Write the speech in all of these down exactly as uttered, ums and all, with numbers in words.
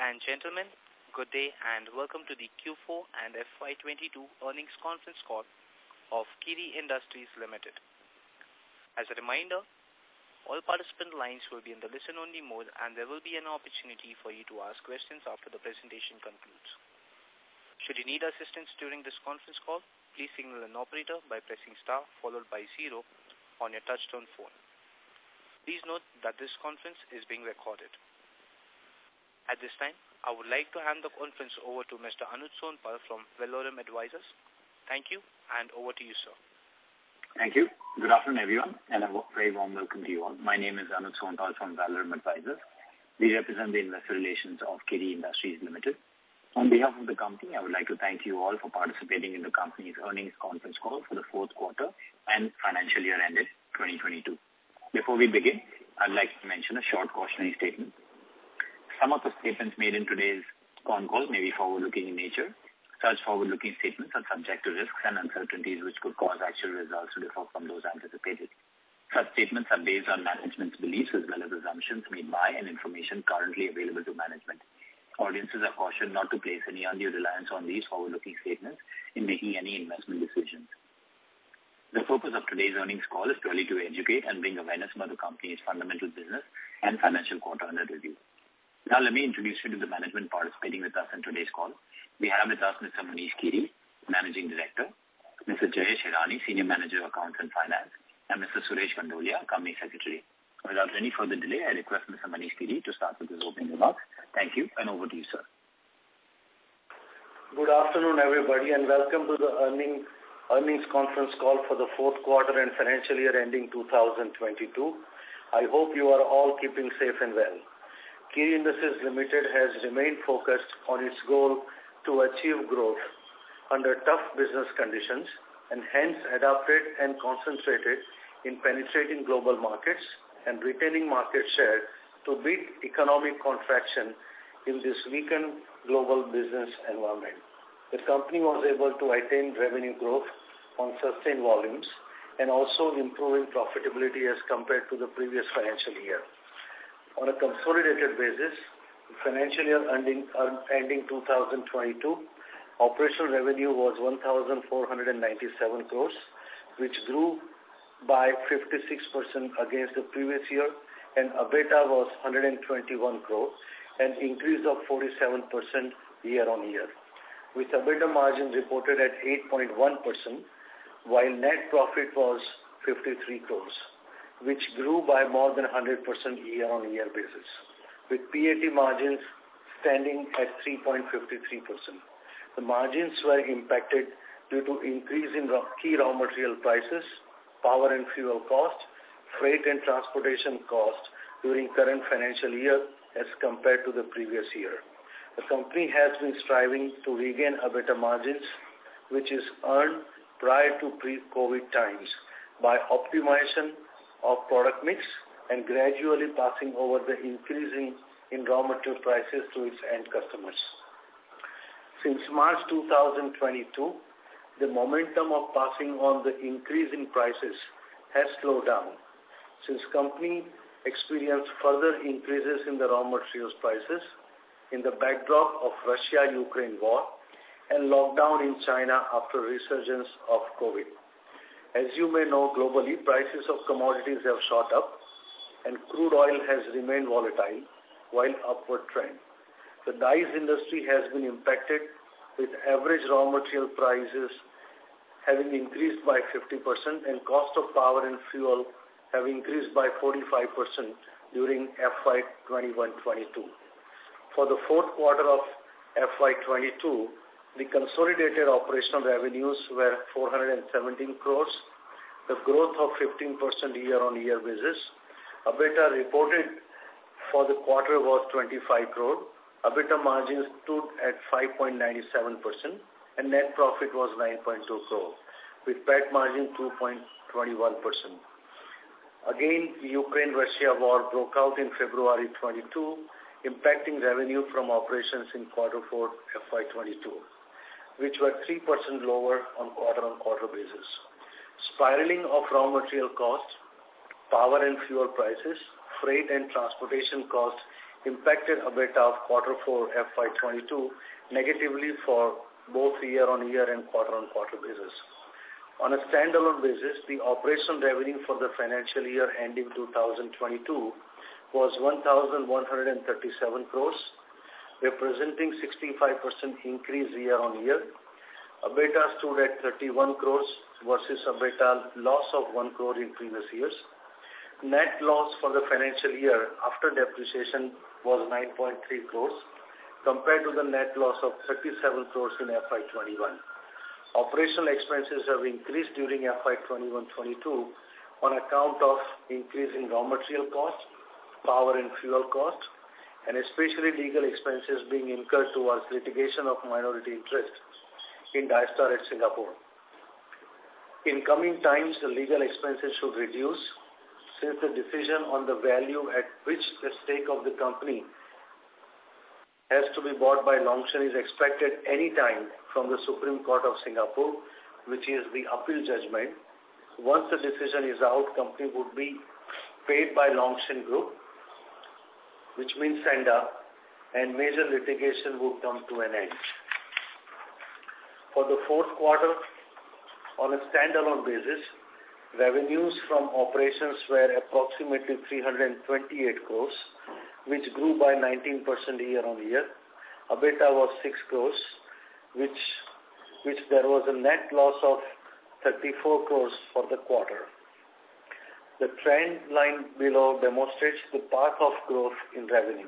and gentlemen, good day and welcome to the Q four and F Y twenty-two earnings conference call of Kiri Industries Limited. As a reminder, all participant lines will be in the listen-only mode and there will be an opportunity for you to ask questions after the presentation concludes. Should you need assistance during this conference call, please signal an operator by pressing star followed by zero on your touchtone phone. Please note that this conference is being recorded. At this time, I would like to hand the conference over to Mister Anuj Sonpal from Valorum Advisors. Thank you, and over to you, sir. Thank you. Good afternoon, everyone, and a very warm welcome to you all. My name is Anuj Sonpal from Valorum Advisors. We represent the investor relations of Kiri Industries Limited. On behalf of the company, I would like to thank you all for participating in the company's earnings conference call for the fourth quarter and financial year ended twenty twenty-two. Before we begin, I'd like to mention a short cautionary statement. Some of the statements made in today's con call may be forward-looking in nature. Such forward-looking statements are subject to risks and uncertainties which could cause actual results to differ from those anticipated. Such statements are based on management's beliefs as well as assumptions made by and information currently available to management. Audiences are cautioned not to place any undue reliance on these forward-looking statements in making any investment decisions. The purpose of today's earnings call is purely to educate and bring awareness about the company's fundamental business and financial quarter under review. Now let me introduce you to the management participating with us in today's call. We have with us Mister Manish Kiri, Managing Director, Mister Jayesh Hirani, Senior Manager of Accounts and Finance, and Mister Suresh Gandolia, Company Secretary. Without any further delay, I request Mister Manish Kiri to start with his opening remarks. Thank you, and over to you, sir. Good afternoon, everybody, and welcome to the earning, earnings conference call for the fourth quarter and financial year ending two thousand twenty-two. I hope you are all keeping safe and well. Kiri Industries Limited has remained focused on its goal to achieve growth under tough business conditions and hence adapted and concentrated in penetrating global markets and retaining market share to beat economic contraction in this weakened global business environment. The company was able to attain revenue growth on sustained volumes and also improving profitability as compared to the previous financial year. On a consolidated basis, financial year ending, uh, ending two thousand twenty-two, operational revenue was one thousand four hundred ninety-seven crores, which grew by fifty-six percent against the previous year, and EBITDA was one hundred twenty-one crores, an increase of forty-seven percent year-on-year, with EBITDA margin reported at eight point one percent, while net profit was fifty-three crores, which grew by more than one hundred percent year-on-year basis, with P A T margins standing at three point five three percent. The margins were impacted due to increase in raw, key raw material prices, power and fuel cost, freight and transportation cost during current financial year as compared to the previous year. The company has been striving to regain EBITDA margins, which is earned prior to pre-COVID times, by optimization of product mix and gradually passing over the increasing in raw material prices to its end customers. Since March two thousand twenty-two, the momentum of passing on the increase in prices has slowed down. Since company experienced further increases in the raw materials prices in the backdrop of Russia-Ukraine war and lockdown in China after resurgence of COVID. As you may know, globally, prices of commodities have shot up and crude oil has remained volatile while upward trend. The dyes industry has been impacted with average raw material prices having increased by fifty percent and cost of power and fuel have increased by forty-five percent during F Y twenty-one twenty-two. For the fourth quarter of F Y twenty-two, the consolidated operational revenues were four hundred seventeen crores, the growth of fifteen percent year-on-year basis. EBITDA reported for the quarter was twenty-five crore. EBITDA margin stood at five point nine seven percent and net profit was nine point two crore, with P A T margin two point two one percent. Again, Ukraine-Russia war broke out in February twenty-two, impacting revenue from operations in quarter four F Y twenty-two. Which were three percent lower on quarter-on-quarter basis. Spiraling of raw material costs, power and fuel prices, freight and transportation costs impacted EBITDA of quarter four F Y twenty-two negatively for both year-on-year and quarter-on-quarter basis. On a standalone basis, the operational revenue for the financial year ending two thousand twenty-two was one thousand one hundred thirty-seven crores, representing sixty-five percent increase year-on-year. EBITDA stood at thirty-one crores versus EBITDA loss of one crore in previous years. Net loss for the financial year after depreciation was nine point three crores compared to the net loss of thirty-seven crores in F Y twenty-one. Operational expenses have increased during F Y twenty-one twenty-two on account of increase in raw material cost, power and fuel cost, and especially legal expenses being incurred towards litigation of minority interest in Dystar at Singapore. In coming times, the legal expenses should reduce since the decision on the value at which the stake of the company has to be bought by Longshan is expected any time from the Supreme Court of Singapore, which is the appeal judgment. Once the decision is out, company would be paid by Longshan Group, which means Senda, and major litigation would come to an end. For the fourth quarter, on a standalone basis, revenues from operations were approximately three hundred twenty-eight crores, which grew by nineteen percent year-on-year. EBITDA was six crores, which, which there was a net loss of thirty-four crores for the quarter. The trend line below demonstrates the path of growth in revenue.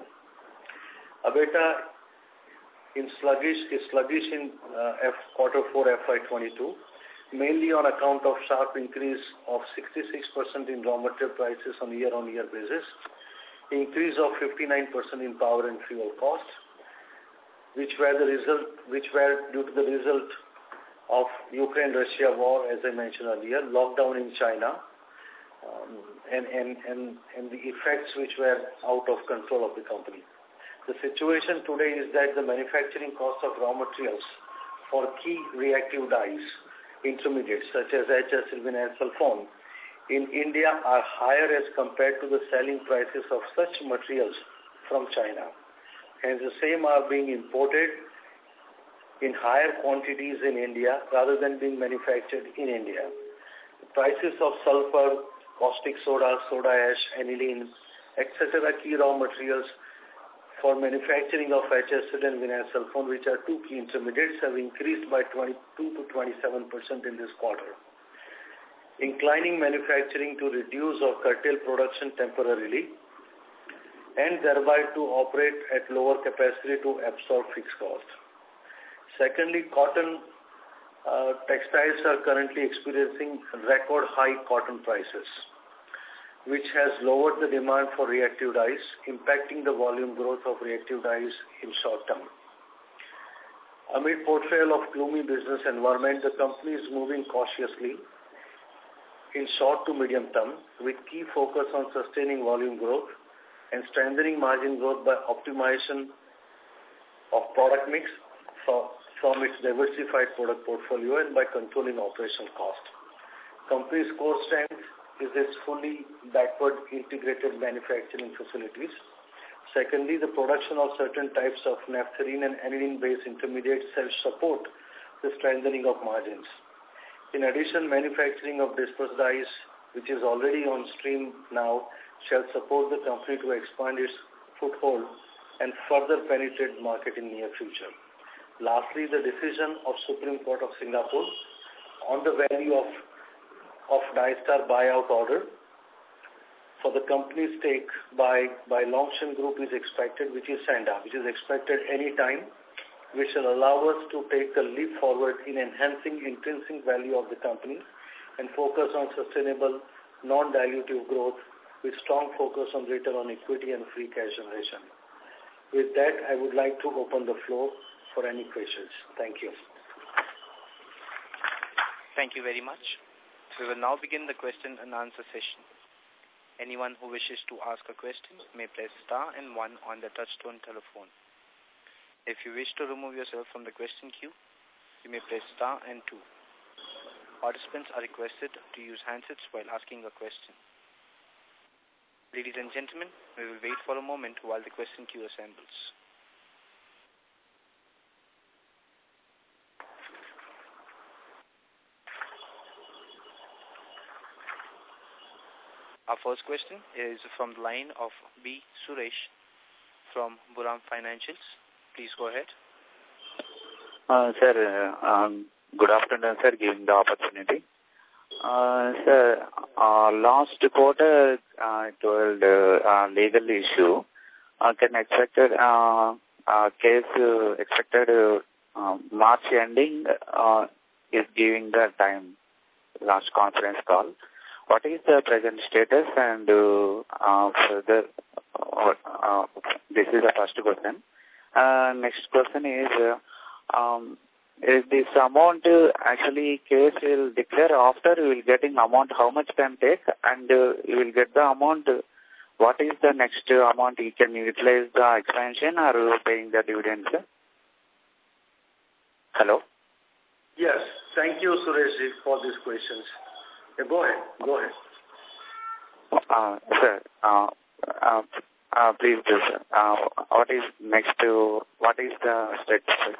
EBITDA in sluggish, is sluggish in uh, F, quarter four F Y twenty-two, mainly on account of sharp increase of sixty-six percent in raw material prices on year-on-year basis, increase of fifty-nine percent in power and fuel cost, which were the result, which were due to the result of Ukraine-Russia war, as I mentioned earlier, lockdown in China, um, and, and, and, and the effects which were out of control of the company. The situation today is that the manufacturing cost of raw materials for key reactive dyes, intermediates such as H S L, vinyl sulfone, in India are higher as compared to the selling prices of such materials from China. Hence, the same are being imported in higher quantities in India rather than being manufactured in India. The prices of sulfur, caustic soda, soda ash, aniline, et cetera key raw materials for manufacturing of H S L and vinyl sulfone, which are two key intermediates, have increased by twenty-two to twenty-seven percent in this quarter. Inclining manufacturing to reduce or curtail production temporarily and thereby to operate at lower capacity to absorb fixed cost. Secondly, cotton uh, textiles are currently experiencing record high cotton prices, which has lowered the demand for reactive dyes, impacting the volume growth of reactive dyes in short term. Amid portrayal of gloomy business environment, the company is moving cautiously in short to medium term with key focus on sustaining volume growth and strengthening margin growth by optimization of product mix from, from its diversified product portfolio and by controlling operational cost. Company's core strength is its fully backward integrated manufacturing facilities. Secondly, the production of certain types of naphthalene and aniline-based intermediates helps support the strengthening of margins. In addition, manufacturing of dispersed dyes, which is already on stream now, shall support the company to expand its foothold and further penetrate market in near future. Lastly, the decision of Supreme Court of Singapore on the value of of Dystar buyout order for the company's stake by, by Longshan Group is expected, which is Senda, which is expected any time, which will allow us to take a leap forward in enhancing intrinsic value of the company and focus on sustainable, non-dilutive growth with strong focus on return on equity and free cash generation. With that, I would like to open the floor for any questions. Thank you. Thank you very much. We will now begin the question and answer session. Anyone who wishes to ask a question may press star and one on the touchtone telephone. If you wish to remove yourself from the question queue, you may press star and two. Participants are requested to use handsets while asking a question. Ladies and gentlemen, we will wait for a moment while the question queue assembles. Our first question is from the line of B. Suresh from Buram Financials. Please go ahead. Uh, sir, uh, um, good afternoon, sir, giving the opportunity. Uh, sir, uh, last quarter, I uh, told uh, uh, legal issue. Uh, can expected uh, uh, case uh, expected uh, uh, March ending uh, is giving the time. Last conference call. What is the present status and uh, uh, further? Uh, uh, this is the first question. Uh, next question is, uh, um, is this amount uh, actually case will declare after you will getting amount, how much can take, and uh, you will get the amount, uh, what is the next uh, amount you can utilize the expansion or paying the dividends? Hello? Yes, thank you, Suresh, for these questions. Yeah, go ahead, go ahead. Uh, sir, uh, uh, uh, please do, sir. Uh, what is next to, what is the status, sir?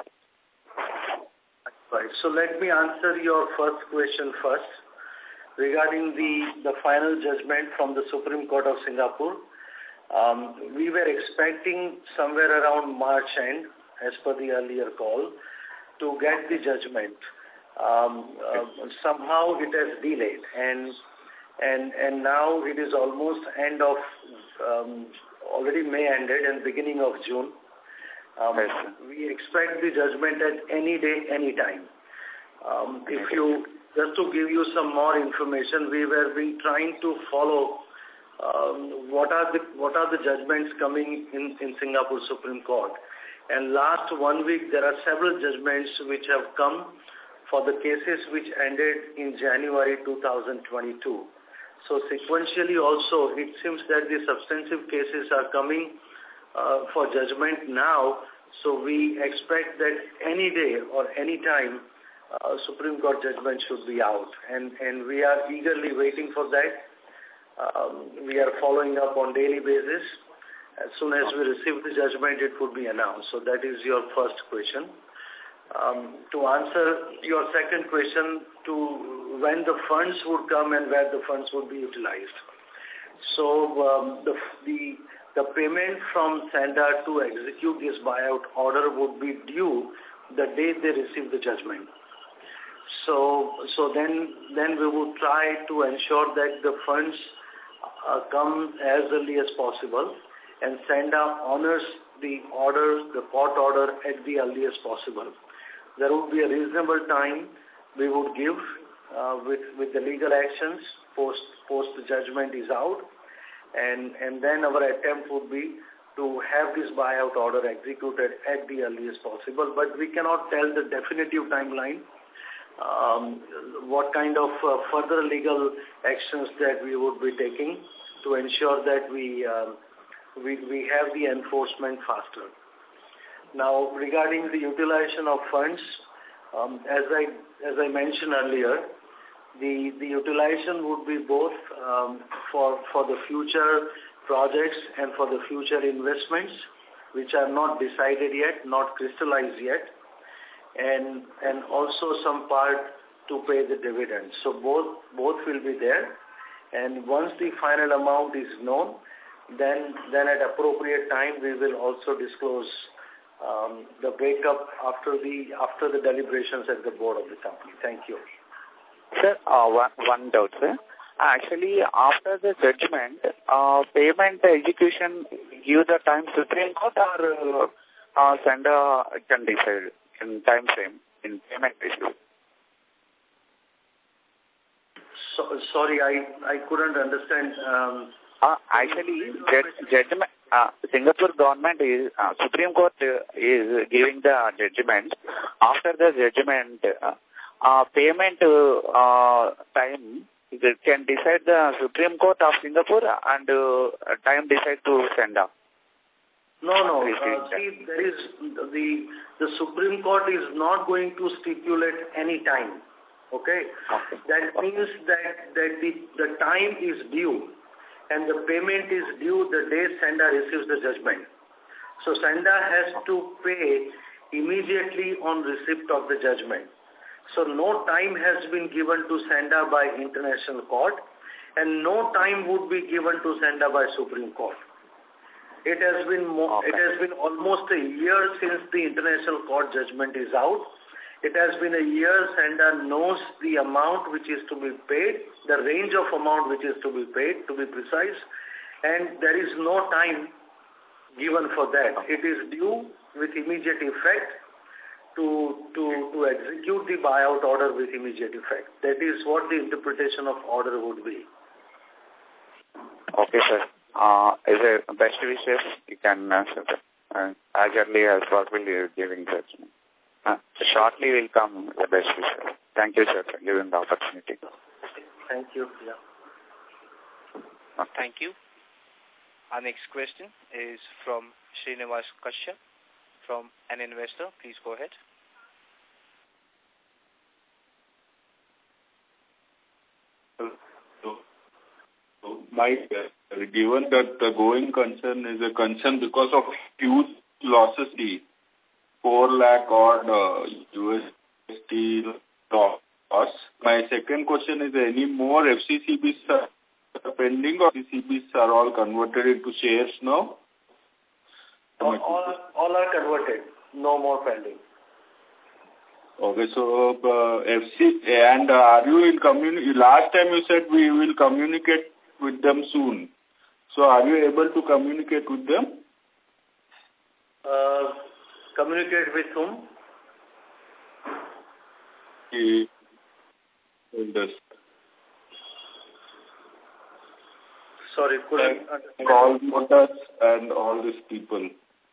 Right, so let me answer your first question first. Regarding the, the final judgment from the Supreme Court of Singapore, um, we were expecting somewhere around March end, as per the earlier call, to get the judgment. Um, uh, somehow it has delayed, and and and now it is almost end of um, already May ended and beginning of June. Um, yes. We expect the judgment at any day, any time. Um, if you just to give you some more information, we were been trying to follow um, what are the what are the judgments coming in in Singapore Supreme Court, and last one week there are several judgments which have come for the cases which ended in January two thousand twenty-two. So sequentially also, it seems that the substantive cases are coming uh, for judgment now. So we expect that any day or any time, uh, Supreme Court judgment should be out. And, and we are eagerly waiting for that. Um, we are following up on daily basis. As soon as we receive the judgment, it would be announced. So that is your first question. Um, to answer your second question, to when the funds would come and where the funds would be utilized. So um, the, the the payment from Sanda to execute this buyout order would be due the day they receive the judgment. So so then then we would try to ensure that the funds uh, come as early as possible, and Sanda honors the order, the court order at the earliest possible. There would be a reasonable time we would give uh, with, with the legal actions post, post the judgment is out. And, and then our attempt would be to have this buyout order executed at the earliest possible. But we cannot tell the definitive timeline, um, what kind of uh, further legal actions that we would be taking to ensure that we, uh, we, we have the enforcement faster. Now, regarding the utilization of funds, um, as I as I mentioned earlier, the the utilization would be both um, for for the future projects and for the future investments, which are not decided yet, not crystallized yet, and and also some part to pay the dividends. So both both will be there, and once the final amount is known, then then at appropriate time we will also disclose Um, the breakup after the after the deliberations at the board of the company. Thank you. Sir, uh, one, one doubt, sir. Actually, after the judgment, uh, payment execution give the time Supreme Court or uh, uh, Sanda can decide in time frame in payment issue? So, sorry, I I couldn't understand. Um, uh, actually, judgment. Uh, Singapore government is, uh, Supreme Court uh, is giving the judgment. After the judgment, uh, uh, payment uh, time can decide the Supreme Court of Singapore and uh, time decide to Sanda. No, no. Uh, see, there is the the Supreme Court is not going to stipulate any time. Okay, okay. That means that that the the time is due. and the payment is due the day sender receives the judgment. So sender has to pay immediately on receipt of the judgment. So no time has been given to sender by International Court, and no time would be given to sender by Supreme Court. It has been mo- okay. It has been almost a year since the International Court judgment is out. It has been a year sender knows the amount which is to be paid, the range of amount which is to be paid, to be precise, and there is no time given for that. It is due with immediate effect to, to, to execute the buyout order with immediate effect. That is what the interpretation of order would be. Okay, sir. Uh, is it best wishes? You can answer that. Uh, as early as possible, you're giving judgment. Uh, shortly will come the best wishes. Thank you, sir, for giving the opportunity. Thank you. Yeah. Okay. Thank you. Our next question is from Srinivas Kashyap from an investor. Please go ahead. My, uh, given that the going concern is a concern because of huge losses, the four lakh odd uh, U S D loss. My second question is, any more F C C Bs are pending, or F C C Bs are all converted into shares now? All, all, all are converted. No more pending. Okay, so uh, F C and uh, are you in community? Last time you said we will communicate with them soon. So are you able to communicate with them? Uh, communicate with whom? The Sorry, couldn't call motors and all these people.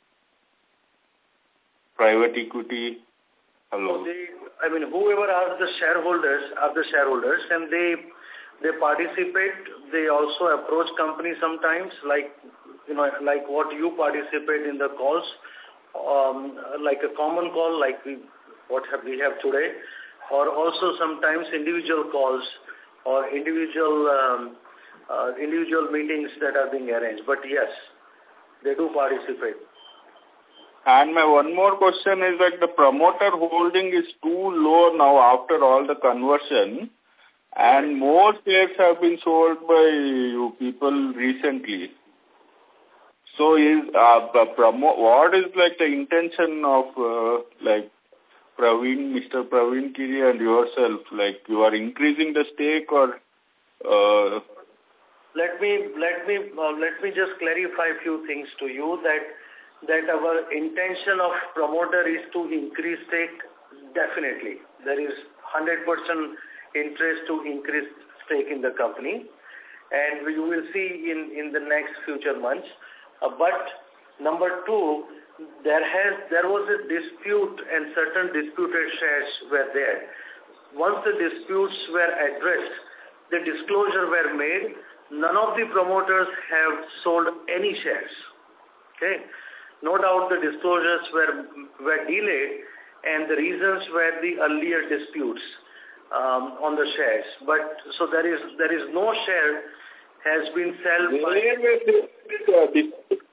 Private equity. Hello. They, I mean, whoever are the shareholders are the shareholders, and they they participate. They also approach companies sometimes, like you know, like what you participate in the calls, um, like a common call, like we what have we have today, or also sometimes individual calls or individual um, uh, individual meetings that are being arranged. But yes, they do participate. And my one more question is that the promoter holding is too low now after all the conversion, and more shares have been sold by you people recently. So is uh, the promo what is like the intention of uh, like Praveen, Mister Praveen Kiri and yourself? Like you are increasing the stake, or uh, let me let me uh, let me just clarify a few things to you that. that our intention of promoter is to increase stake. Definitely. There is one hundred percent interest to increase stake in the company, and you will see in, in the next future months. Uh, but number two, there has there was a dispute and certain disputed shares were there. Once the disputes were addressed, the disclosure were made. None of the promoters have sold any shares. Okay. No doubt the disclosures were were delayed, and the reasons were the earlier disputes um, on the shares. But so there is there is no share has been sold. Where was this uh, dispute?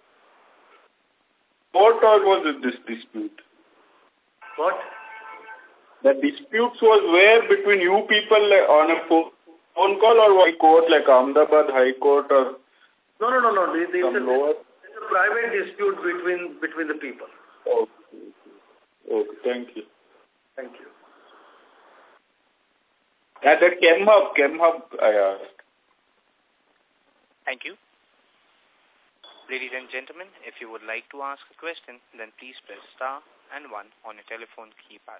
What or was it this dispute? What? The disputes was where between you people like, on a phone call, or what court like Ahmedabad High Court, or no no no no. This is lower. a private dispute between between the people. Okay. Okay. Thank you. Thank you. Yeah, that ChemHub, ChemHub, I asked. Thank you. Ladies and gentlemen, if you would like to ask a question, then please press star and one on your telephone keypad.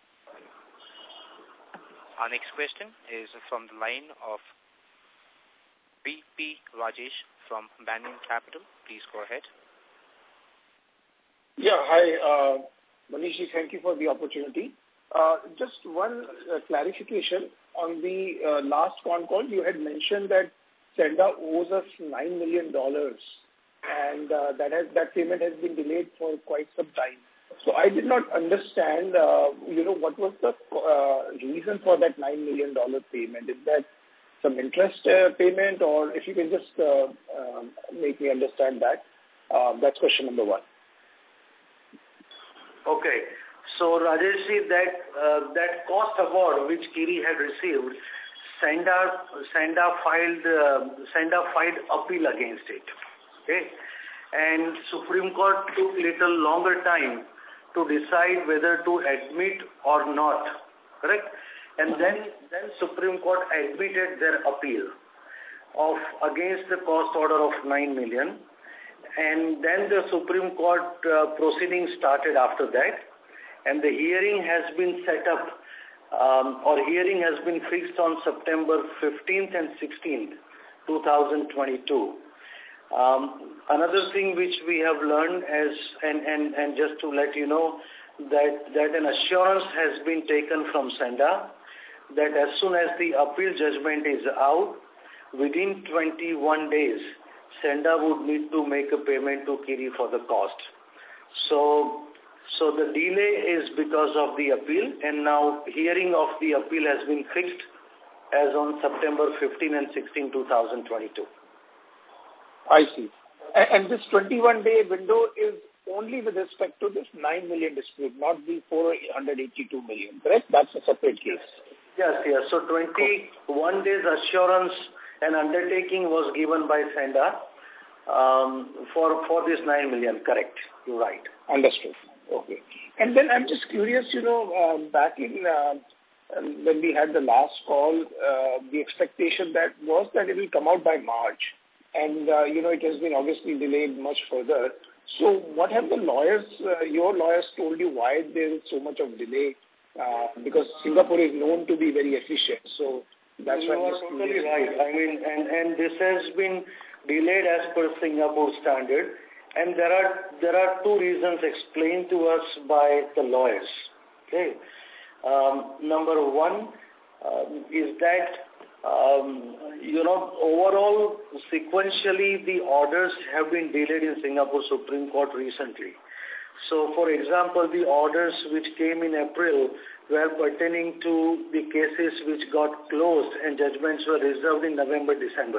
Our next question is from the line of B P Rajesh from Banyan Capital. Please go ahead. Yeah, hi, uh, Manishji, thank you for the opportunity. Uh, just one uh, clarification. On the uh, last con call, you had mentioned that Senda owes us nine million dollars, and uh, that has that payment has been delayed for quite some time. So I did not understand, uh, you know, what was the uh, reason for that nine million dollars payment? Is that some interest uh, payment, or if you can just uh, uh, make me understand that. Uh, that's question number one. Okay. So, Rajesh, that uh, that cost award which Kiri had received, Senda Senda filed uh, Senda filed appeal against it. Okay, and Supreme Court took little longer time to decide whether to admit or not. Correct? And then then Supreme Court admitted their appeal of against the cost order of nine million, and then the Supreme Court uh, proceedings started after that. And the hearing has been set up, um, or hearing has been fixed on September fifteenth and sixteenth, twenty twenty-two. Um, another thing which we have learned as, and, and, and just to let you know, that, that an assurance has been taken from Senda that as soon as the appeal judgment is out, within twenty-one days, Senda would need to make a payment to Kiri for the cost. So, So the delay is because of the appeal, and now hearing of the appeal has been fixed as on September fifteenth and sixteenth, twenty twenty-two. I see. And, and this twenty-one day window is only with respect to this nine million dispute, not the four hundred eighty-two million, correct? That's a separate case. Yes, yes. So twenty-one days assurance and undertaking was given by Senda um, for, for this nine million, correct? You're right. Understood. Okay. And then I'm just curious, you know, uh, back in uh, when we had the last call, uh, the expectation that was that it will come out by March. And, uh, you know, it has been obviously delayed much further. So what have the lawyers, uh, your lawyers told you why there is so much of delay? Uh, because Singapore is known to be very efficient. So that's you why I'm are just totally curious. right. I mean, and, and this has been delayed as per Singapore standard. And there are there are two reasons explained to us by the lawyers. Okay, um, number one um, is that um, you know overall sequentially the orders have been delayed in Singapore Supreme Court recently. So, for example, the orders which came in April were pertaining to the cases which got closed and judgments were reserved in November, December.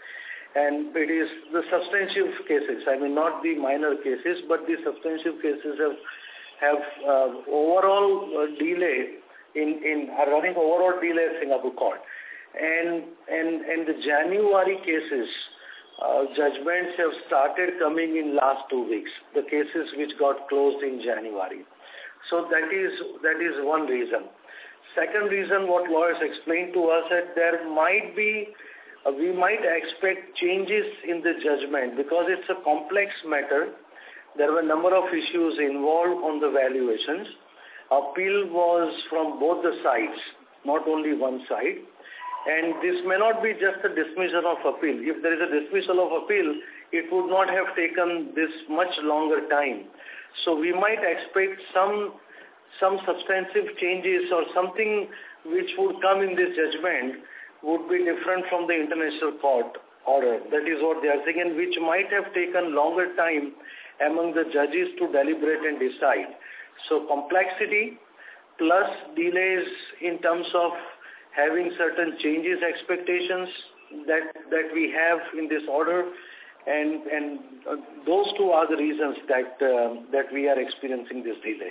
And it is the substantive cases, I mean not the minor cases, but the substantive cases have have uh, overall uh, delay in, in are running overall delay at Singapore court. And, and, and the January cases, uh, judgments have started coming in last two weeks, the cases which got closed in January. So that is, that is one reason. Second reason, what lawyers explained to us, that there might be Uh, we might expect changes in the judgment because it's a complex matter. There were a number of issues involved on the valuations. Appeal was from both the sides, not only one side. And this may not be just a dismissal of appeal. If there is a dismissal of appeal, it would not have taken this much longer time. So we might expect some, some substantive changes or something which would come in this judgment would be different from the international court order. That is what they are saying, and which might have taken longer time among the judges to deliberate and decide. So complexity plus delays in terms of having certain changes expectations that, that we have in this order, and, and uh, those two are the reasons that, uh, that we are experiencing this delay.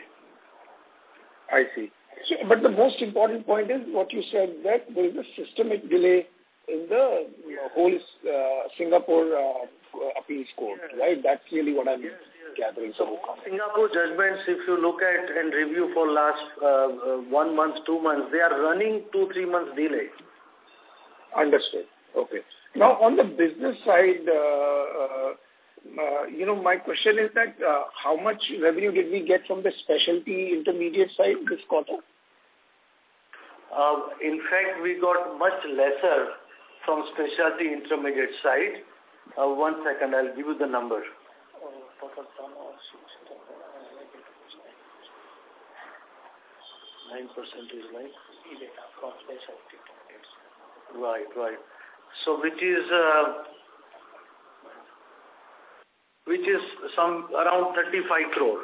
I see. So, but the most important point is what you said, that there is a systemic delay in the you know, whole uh, Singapore uh, appeals court, yes. Right? That's really what I'm yes, yes. gathering. So Singapore judgments, if you look at and review for last uh, uh, one month, two months, they are running two, three months delay. Understood. Okay. Now, on the business side, uh, uh, Uh, you know, my question is that uh, how much revenue did we get from the specialty intermediate side this quarter? Uh, in fact, we got much lesser from specialty intermediate side. Uh, one second, I'll give you the number. Nine percent is like from specialty intermediates. Right, right. So, which is. Uh, which is some around thirty-five crore.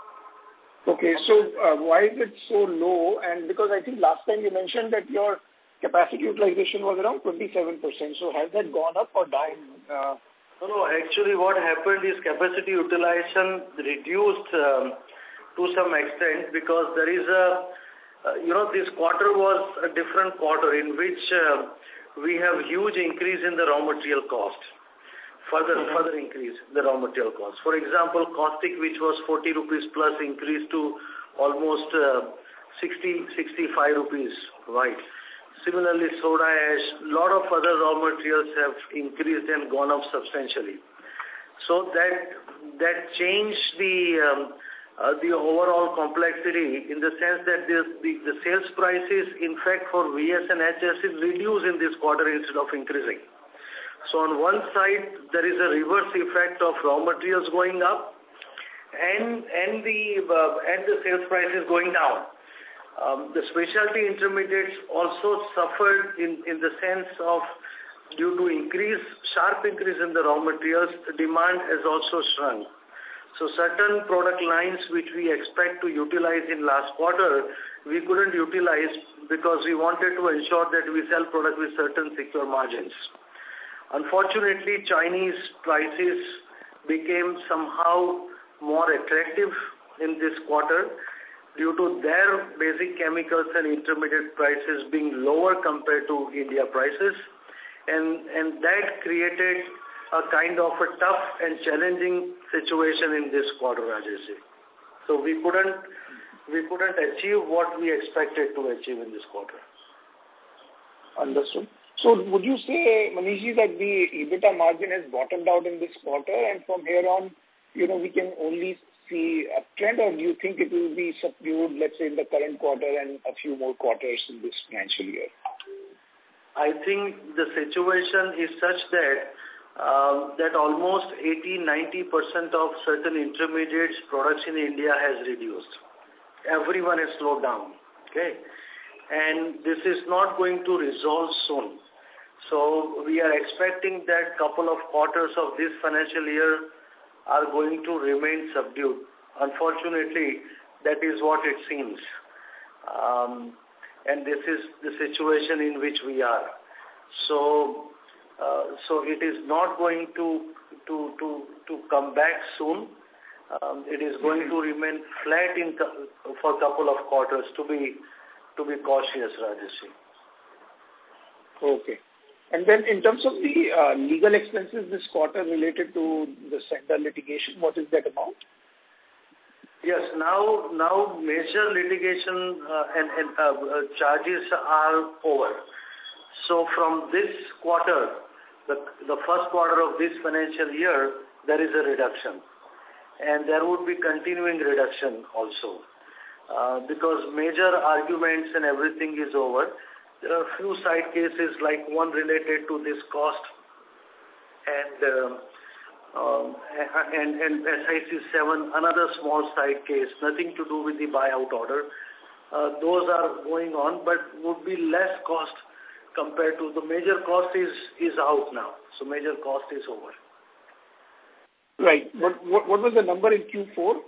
Okay, so uh, why is it so low? And because I think last time you mentioned that your capacity utilization was around twenty-seven percent. So has that gone up or down? Uh, no, no, actually what happened is capacity utilization reduced um, to some extent because there is a, uh, you know, this quarter was a different quarter in which uh, we have huge increase in the raw material cost. Further, mm-hmm. further increase the raw material cost. For example, caustic, which was forty rupees plus, increased to almost uh, sixty, sixty-five rupees, right? Similarly, soda ash, a lot of other raw materials have increased and gone up substantially. So that that changed the um, uh, the overall complexity in the sense that the, the, the sales prices, in fact, for V S and H S is reduced in this quarter instead of increasing. So on one side, there is a reverse effect of raw materials going up and, and, the, uh, and the sales prices going down. Um, the specialty intermediates also suffered in, in the sense of due to increase, sharp increase in the raw materials, demand has also shrunk. So certain product lines which we expect to utilize in last quarter, we couldn't utilize because we wanted to ensure that we sell product with certain secure margins. Unfortunately, Chinese prices became somehow more attractive in this quarter due to their basic chemicals and intermediate prices being lower compared to India prices. And, and that created a kind of a tough and challenging situation in this quarter, Rajesh. So we couldn't, we couldn't achieve what we expected to achieve in this quarter. Understood. So would you say, Manishji, that the EBITDA margin has bottomed out in this quarter and from here on, you know, we can only see a trend, or do you think it will be subdued, let's say, in the current quarter and a few more quarters in this financial year? I think the situation is such that uh, that almost eighty to ninety percent of certain intermediates products in India has reduced. Everyone has slowed down, okay? And this is not going to resolve soon. So we are expecting that couple of quarters of this financial year are going to remain subdued. Unfortunately, that is what it seems. Um, and this is the situation in which we are. So, uh, so it is not going to, to, to, to come back soon. Um, it is going to remain flat in for a couple of quarters, to be, to be cautious, Rajesh. Okay. And then in terms of the uh, legal expenses this quarter related to the Senda litigation, what is that amount? Yes, now now major litigation uh, and, and uh, uh, charges are over. So from this quarter, the, the first quarter of this financial year, there is a reduction. And there would be continuing reduction also. Uh, because major arguments and everything is over. There are a few side cases, like one related to this cost and um, um, and, and S I C seven, another small side case, nothing to do with the buyout order. Uh, those are going on, but would be less cost compared to the major cost is, is out now. So major cost is over. Right. But what, what was the number in Q four?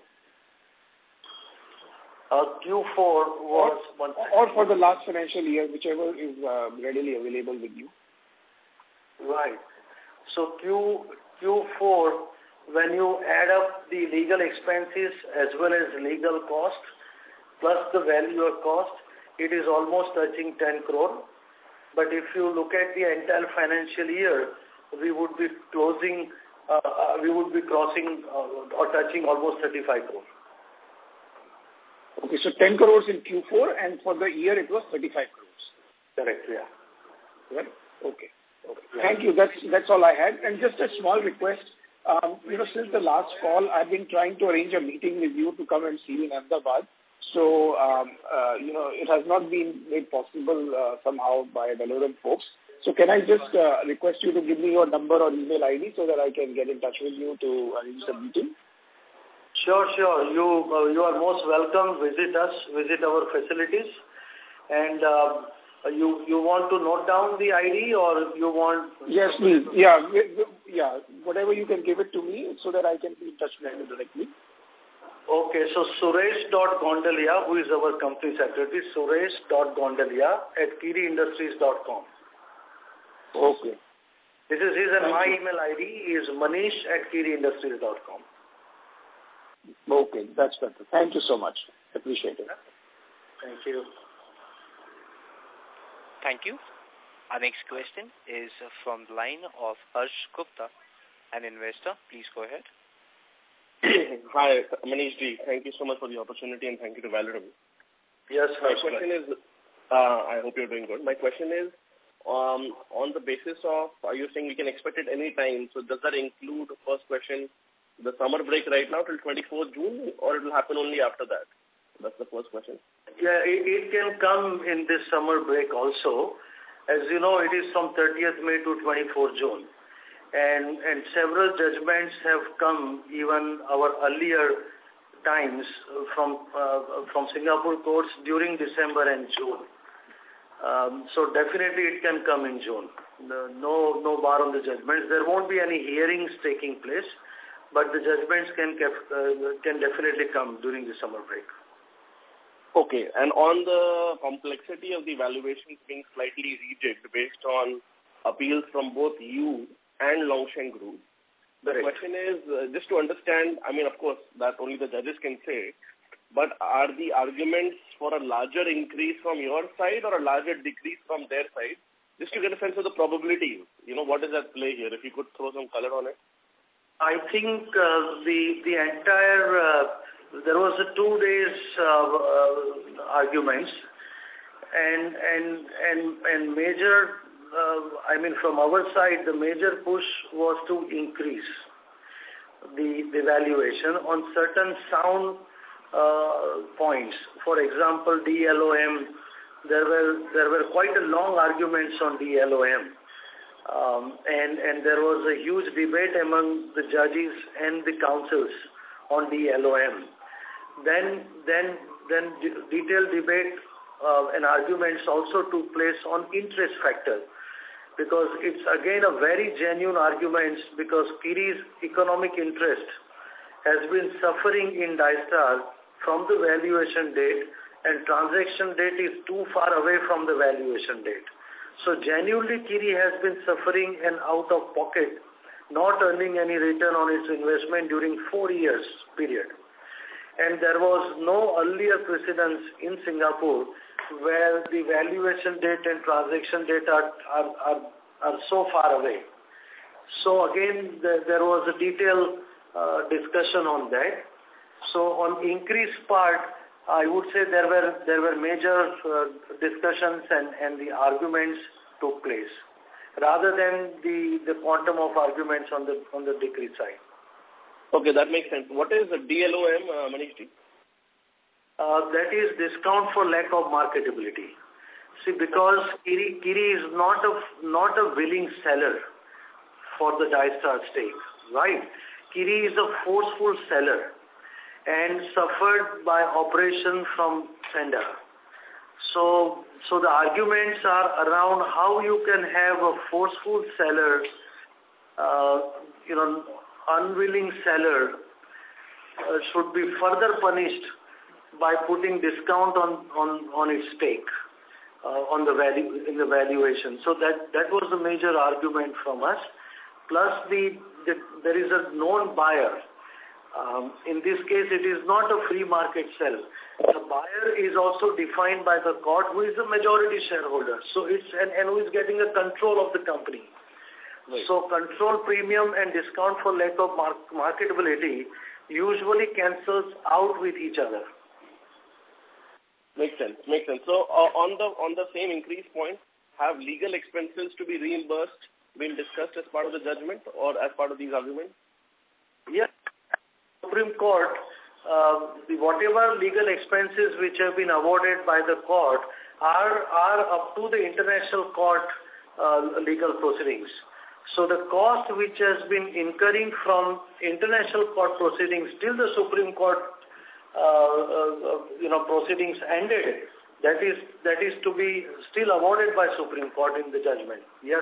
Uh, Q four was or, one or for the last financial year, whichever is uh, readily available with you. Right. So Q Q four, when you add up the legal expenses as well as legal cost plus the value of cost, it is almost touching ten crore. But if you look at the entire financial year, we would be closing, uh, uh, we would be crossing uh, or touching almost thirty-five crore. Okay, so ten crores in Q four, and for the year it was thirty-five crores. Correct, yeah. Right? Okay. Okay. Yeah. Thank you. That's that's all I had. And just a small request. Um, you know, since the last call, I've been trying to arrange a meeting with you to come and see you in Ahmedabad. So, um, uh, you know, it has not been made possible uh, somehow by Valorum folks. So can I just uh, request you to give me your number or email I D so that I can get in touch with you to arrange the meeting? Sure, sure. You uh, you are most welcome. Visit us, visit our facilities. And uh, you you want to note down the I D or you want... Yes, please. Yeah, yeah. Whatever you can give it to me so that I can be in touch with you directly. Okay, so Suresh.Gondalia, who is our company secretary, Suresh.Gondalia at kiri industries dot com. Okay. This is his and my email I D is Manish at kiri industries dot com. Okay, that's better. Thank you so much. Appreciate it. Thank you. Thank you. Our next question is from the line of Harsh Gupta, an investor. Please go ahead. Hi, Manish ji. Thank you so much for the opportunity and thank you to Valorem. Yes, my question is, uh, I hope you're doing good. My question is, um, on the basis of, are you saying we can expect it any time? So does that include, first question, the summer break right now till twenty-fourth June, or it will happen only after that? That's the first question. Yeah, it, it can come in this summer break also. As you know, it is from thirtieth May to twenty-fourth June. And, and several judgments have come, even our earlier times, from, uh, from Singapore courts during December and June. Um, so definitely it can come in June. No, no bar on the judgments. There won't be any hearings taking place, but the judgments can, uh, can definitely come during the summer break. Okay, and on the complexity of the valuations being slightly rejigged based on appeals from both you and Longshan Group, the Correct. question is, uh, just to understand, I mean, of course, that only the judges can say, but are the arguments for a larger increase from your side or a larger decrease from their side? Just to get a sense of the probability, you know, what is at play here? If you could throw some color on it. I think uh, the, the entire... Uh, There was a two days uh, uh, arguments, and and and and major. Uh, I mean, from our side, the major push was to increase the the valuation on certain sound uh, points. For example, D L O M. There were there were quite a long arguments on D L O M, um, and and there was a huge debate among the judges and the councils on D L O M. Then, then, then detailed debate uh, and arguments also took place on interest factor, because it's again a very genuine argument, because Kiri's economic interest has been suffering in Dystar from the valuation date, and transaction date is too far away from the valuation date. So genuinely Kiri has been suffering and out of pocket, not earning any return on its investment during four years period. And there was no earlier precedence in Singapore where the valuation date and transaction date are, are, are, are so far away. So again, the, there was a detailed uh, discussion on that. So on increase part, I would say there were there were major uh, discussions and, and the arguments took place, rather than the, the quantum of arguments on the on the decrease side. Okay, that makes sense. What is the D L O M, uh, Manish ji? Uh, that is discount for lack of marketability. See, because Kiri, Kiri is not a, not a willing seller for the Dystar stake, right? Kiri is a forceful seller and suffered by operation from sender. So, so the arguments are around how you can have a forceful seller, uh, you know, unwilling seller uh, should be further punished by putting discount on, on, on its stake uh, on the value in the valuation. So that, that was the major argument from us. Plus the, the there is a known buyer. Um, in this case, it is not a free market sell. The buyer is also defined by the court, who is a majority shareholder. So it's and, and who is getting a control of the company. Right. So control premium and discount for lack of mar marketability usually cancels out with each other. Makes sense. Makes sense. So uh, on the on the same increase point, have legal expenses to be reimbursed been discussed as part of the judgment or as part of these arguments? Yes. Supreme Court, uh, the whatever legal expenses which have been awarded by the court are are up to the international court uh, legal proceedings. So the cost which has been incurring from international court proceedings till the Supreme Court, uh, uh, you know, proceedings ended, that is that is to be still awarded by Supreme Court in the judgment. Yes.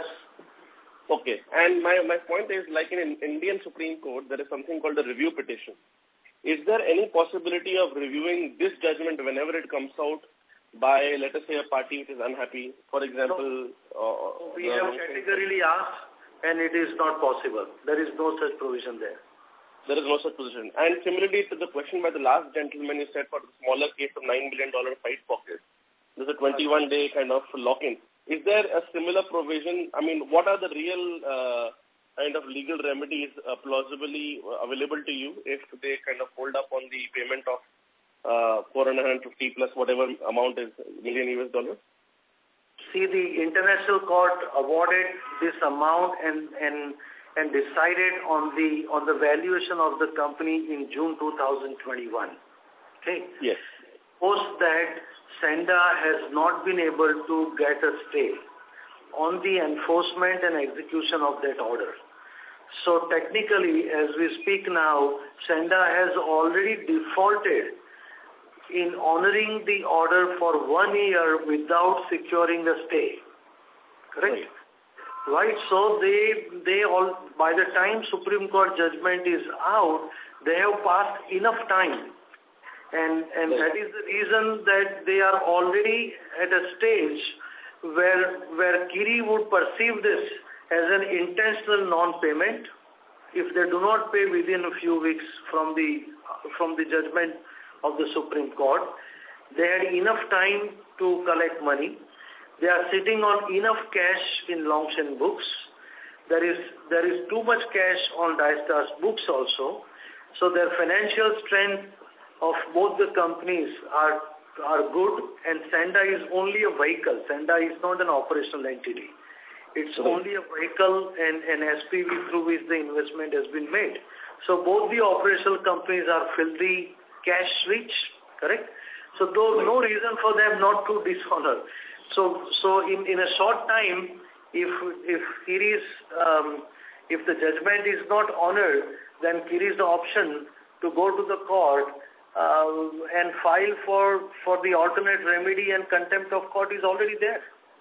Okay. And my my point is, like in an Indian Supreme Court, there is something called a review petition. is there any possibility of reviewing this judgment whenever it comes out by, let us say, a party which is unhappy? For example... No. Uh, we have categorically asked, and it is not possible. There is no such provision there. There is no such position. And similarly to the question by the last gentleman, you said for the smaller case of nine million dollars fight pocket, there's a twenty-one day kind of lock-in. Is there a similar provision? I mean, what are the real uh, kind of legal remedies uh, plausibly available to you if they kind of hold up on the payment of uh, four hundred fifty plus whatever amount is million U S dollars? See, the international court awarded this amount and and and decided on the on the valuation of the company in June two thousand twenty-one. Okay. Yes. Post that, Senda has not been able to get a stay on the enforcement and execution of that order. So technically, as we speak now, Senda has already defaulted in honoring the order for one year without securing a stay. Correct? Right. Right, so they, they all, by the time Supreme Court judgment is out, they have passed enough time. And, and that is the reason that they are already at a stage where, where Kiri would perceive this as an intentional non-payment. If they do not pay within a few weeks from the, from the judgment of the Supreme Court, they had enough time to collect money. They are sitting on enough cash in Longshan books. There is there is too much cash on Dystar's books also. So their financial strength of both the companies are are good, and Senda is only a vehicle. Senda is not an operational entity. It's okay. Only a vehicle and an S P V through which the investment has been made. So both the operational companies are filthy cash rich, correct? So there no reason for them not to dishonor. So, so in, in a short time, if if Kiri's um, if the judgment is not honored, then Kiri's the option to go to the court uh, and file for for the alternate remedy, and contempt of court is already there.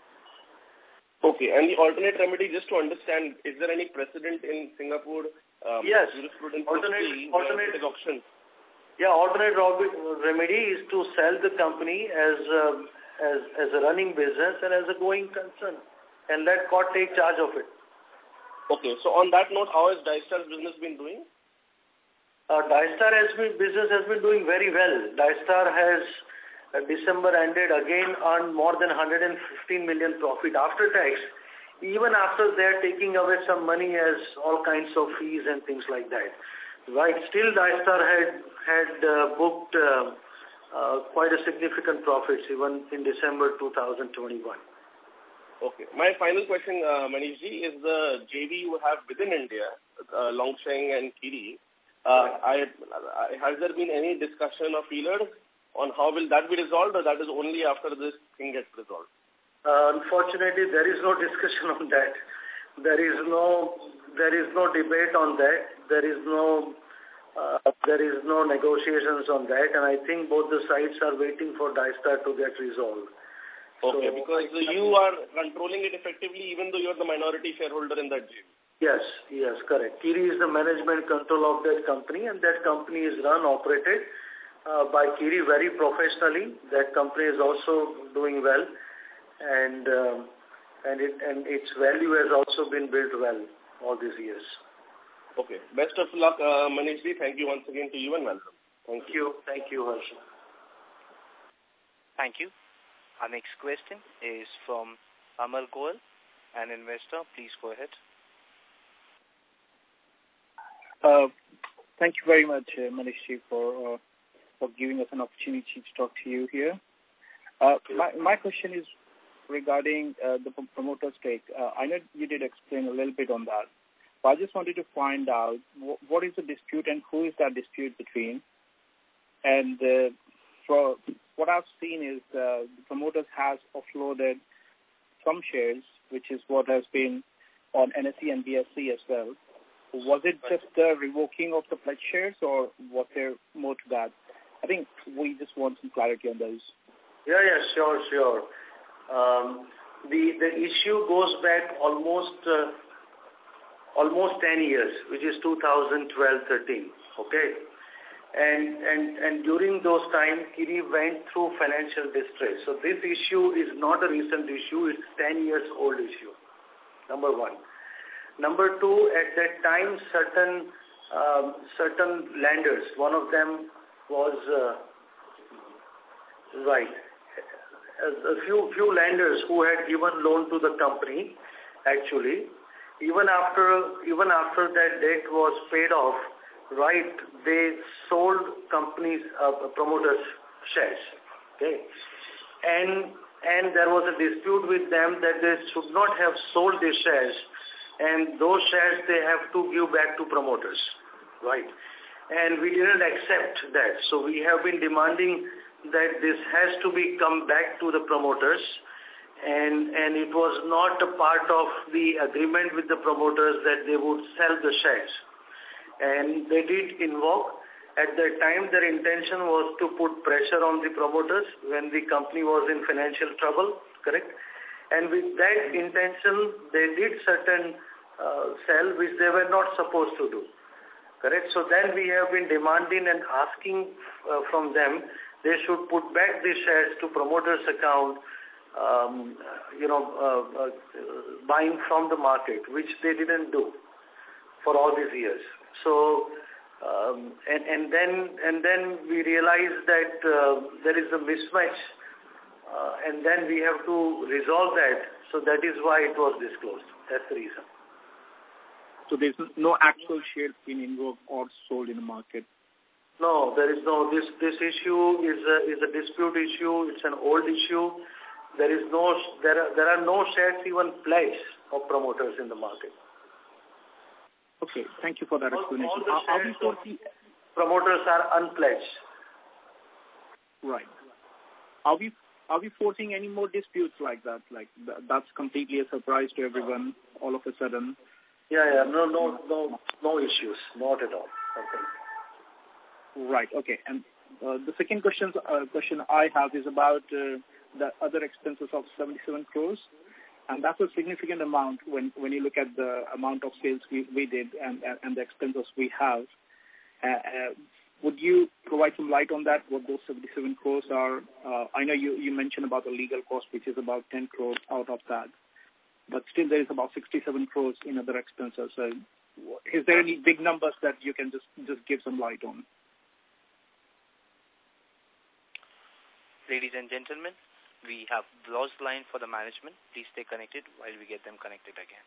Okay, and the alternate remedy, just to understand, is there any precedent in Singapore? Um, yes, alternate alternate option. Yeah, alternate remedy is to sell the company as. Uh, As, as a running business and as a going concern, and let court take charge of it. Okay, so on that note, how has Dystar's business been doing? Uh, Dystar has been, business has been doing very well. Dystar has, uh, December ended again earned more than one hundred fifteen million profit after tax, even after they're taking away some money as all kinds of fees and things like that. Right, still Dystar had, had uh, booked uh, Uh, quite a significant profits even in December two thousand twenty-one. Okay. My final question, uh, Manishji, is the J V you have within India, uh, Longshan and Kiri. Uh, I, I, has there been any discussion or feelers on how will that be resolved, or that is only after this thing gets resolved? Uh, unfortunately, there is no discussion on that. There is no there is no debate on that. There is no. Uh, there is no negotiations on that, and I think both the sides are waiting for Dystar to get resolved. Okay, so, because uh, you are controlling it effectively, even though you are the minority shareholder in that J V. Yes, yes, correct. Kiri is the management control of that company, and that company is run, operated uh, by Kiri very professionally. That company is also doing well, and um, and it and its value has also been built well all these years. Okay. Best of luck, uh, Manishji. Thank you once again to you and welcome. Thank you. Thank you, Harsha. Thank you. Our next question is from Amal Goel, an investor. Please go ahead. Uh, thank you very much, uh, Manishji, for uh, for giving us an opportunity to talk to you here. Uh, my, my question is regarding uh, the promoter stake. Uh, I know you did explain a little bit on that. I just wanted to find out w- what is the dispute and who is that dispute between. And uh, for what I've seen is uh, the promoters has offloaded some shares, which is what has been on N S E and B S E as well. Was it just the revoking of the pledge shares, or was there more to that? I think we just want some clarity on those. Yeah, yeah, sure, sure. Um, the the issue goes back almost. Uh, Almost ten years, which is two thousand twelve thirteen, okay? And, and, and during those times, Kiri went through financial distress. So this issue is not a recent issue, it's ten years old issue, number one. Number two, at that time, certain, um, certain lenders, one of them was, uh, right, a, a few, few lenders who had given loan to the company, actually, even after, even after that debt was paid off, right, they sold companies, uh, promoters' shares, okay, and and there was a dispute with them that they should not have sold their shares, and those shares they have to give back to promoters, right, and we didn't accept that, so we have been demanding that this has to be come back to the promoters, and and it was not a part of the agreement with the promoters that they would sell the shares. And they did invoke. At that time, their intention was to put pressure on the promoters when the company was in financial trouble, correct? And with that intention, they did certain uh, sell which they were not supposed to do, correct? So then we have been demanding and asking uh, from them, they should put back the shares to promoters' account, um, you know, uh, uh, buying from the market, which they didn't do for all these years. So, um, and, and then and then we realized that uh, there is a mismatch, uh, and then we have to resolve that. So that is why it was disclosed. That's the reason. So there's no actual shares being invoked or sold in the market? No, there is no. This this issue is a, is a dispute issue. It's an old issue. There is no. There are there are no shares even pledged of promoters in the market. Okay, thank you for that explanation. All, all the are, shares are we promoters are unpledged. Right. Are we are we forcing any more disputes like that? Like th that's completely a surprise to everyone all of a sudden. Yeah, yeah, no, no, no, no issues, not at all. Okay. Right. Okay. And uh, the second question uh, question I have is about uh, the other expenses of seventy-seven crores. And that's a significant amount when, when you look at the amount of sales we, we did and, and the expenses we have. Uh, uh, would you provide some light on that, what those seventy-seven crores are? Uh, I know you, you mentioned about the legal cost, which is about ten crores out of that. But still there is about sixty-seven crores in other expenses. So is there any big numbers that you can just, just give some light on? Ladies and gentlemen, we have lost line for the management. Please stay connected while we get them connected again.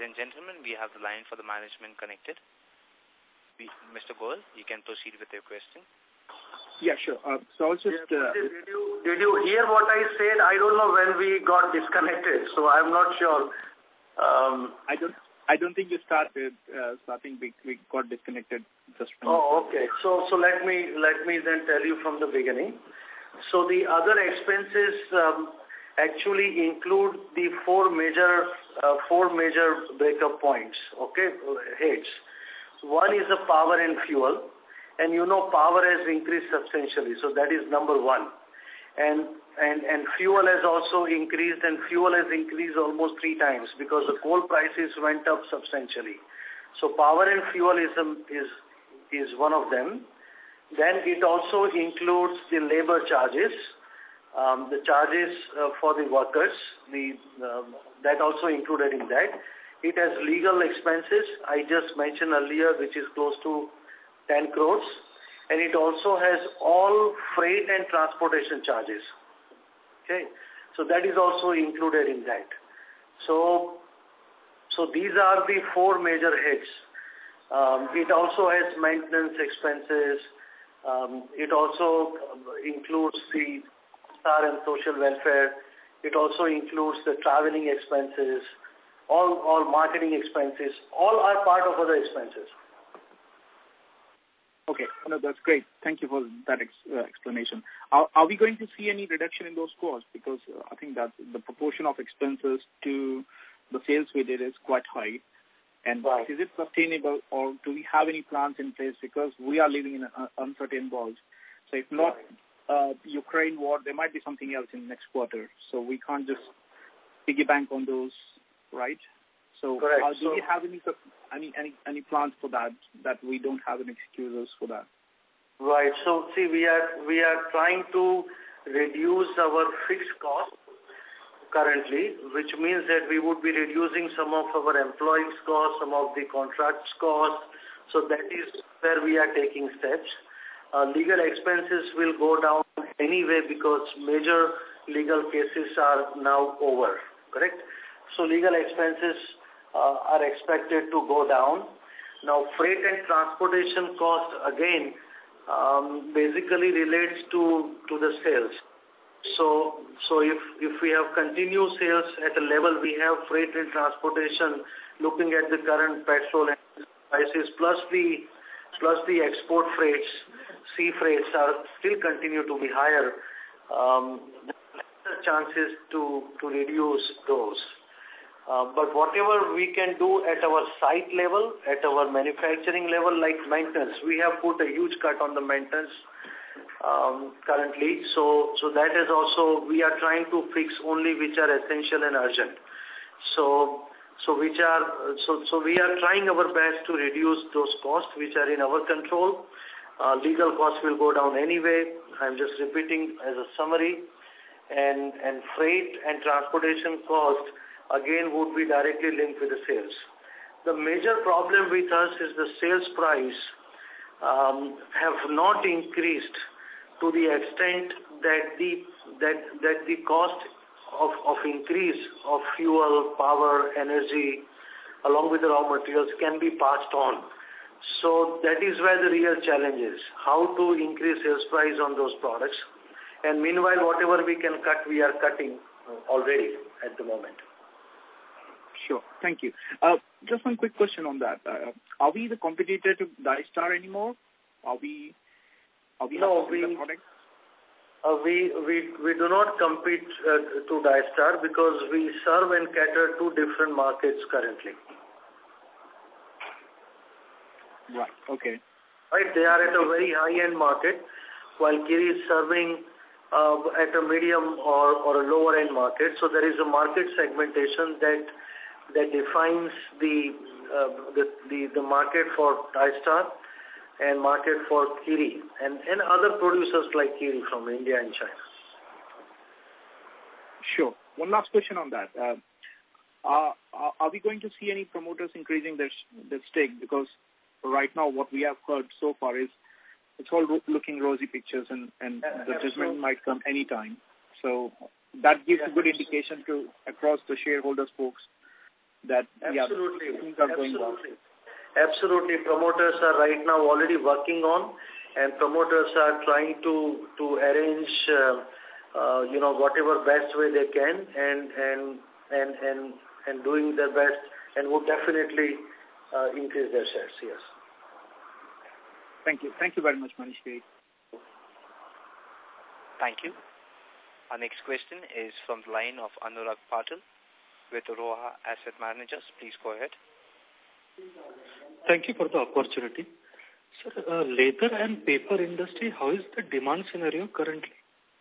Ladies and gentlemen, we have the line for the management connected. We, Mister Goel, you can proceed with your question. Yeah, sure. Uh, so I was just... Uh, did, did, you, did you hear what I said? I don't know when we got disconnected, so I'm not sure. Um, I don't I don't think you started. Uh, so I think we, we got disconnected just from... Oh, okay. So so let me, let me then tell you from the beginning. So the other expenses um, actually include the four major, uh, four major breakup points, okay, heads. One is the power and fuel. And you know power has increased substantially, so that is number one. And, and, and fuel has also increased, and fuel has increased almost three times because the coal prices went up substantially. So power and fuel is, um, is, is one of them. Then it also includes the labor charges, um, the charges uh, for the workers, the, uh, that also included in that. It has legal expenses, I just mentioned earlier, which is close to ten crores, and it also has all freight and transportation charges. Okay, so that is also included in that. So, so these are the four major heads. Um, it also has maintenance expenses. Um, it also includes the star and social welfare. It also includes the traveling expenses, all all marketing expenses. All are part of other expenses. Okay, no, that's great. Thank you for that ex uh, explanation. Are, are we going to see any reduction in those costs? Because uh, I think that the proportion of expenses to the sales we did is quite high. And right. Is it sustainable, or do we have any plans in place? Because we are living in an uncertain world. So if not right. uh, Ukraine war, there might be something else in next quarter. So we can't just piggy bank on those, right? So uh, do so, we have any, any any any plans for that, that we don't have any excuses for that? Right. So see, we are we are trying to reduce our fixed cost currently, which means that we would be reducing some of our employees' costs, some of the contracts costs. So that is where we are taking steps. Uh, legal expenses will go down anyway because major legal cases are now over, correct? So legal expenses uh, are expected to go down. Now, freight and transportation cost, again, um, basically relates to, to the sales. So, so if, if we have continued sales at a level, we have freight and transportation looking at the current petrol and prices plus the, plus the export freights, sea freights are still continue to be higher. Um, the chances to, to reduce those. Uh, but whatever we can do at our site level, at our manufacturing level, like maintenance, we have put a huge cut on the maintenance um, currently. So, so that is also, we are trying to fix only which are essential and urgent. So, so which are, so, so we are trying our best to reduce those costs which are in our control. Uh, legal costs will go down anyway. I'm just repeating as a summary. And, and freight and transportation cost, again, would be directly linked with the sales. The major problem with us is the sales price um, have not increased to the extent that the, that, that the cost of, of increase of fuel, power, energy, along with the raw materials can be passed on. So that is where the real challenge is, how to increase sales price on those products. And meanwhile, whatever we can cut, we are cutting already at the moment. Sure. Thank you. Uh, just one quick question on that. Uh, are we the competitor to Dystar anymore? Are we? Are we? No, we. Uh, we we we do not compete uh, to Dystar because we serve and cater two different markets currently. Right. Okay. Right. They are at a very high-end market, while Kiri is serving uh, at a medium or or a lower-end market. So there is a market segmentation that. that defines the, uh, the, the, the market for Dystar and market for Kiri and, and other producers like Kiri from India and China. Sure. One last question on that. Uh, are, are we going to see any promoters increasing their, their stake? Because right now what we have heard so far is it's all looking rosy pictures and, and yeah, the judgment might come anytime. So that gives yeah, a good indication to across the shareholders folks that Absolutely. yeah, things are going well. Absolutely. Absolutely. Promoters are right now already working on, and promoters are trying to to arrange, uh, uh, you know, whatever best way they can, and and and and and doing their best, and would definitely uh, increase their shares. Yes. Thank you. Thank you very much, Manish. Thank you. Our next question is from the line of Anurag Patil with Roha Asset Managers. Please go ahead. Thank you for the opportunity. Sir, uh, leather and paper industry, how is the demand scenario currently?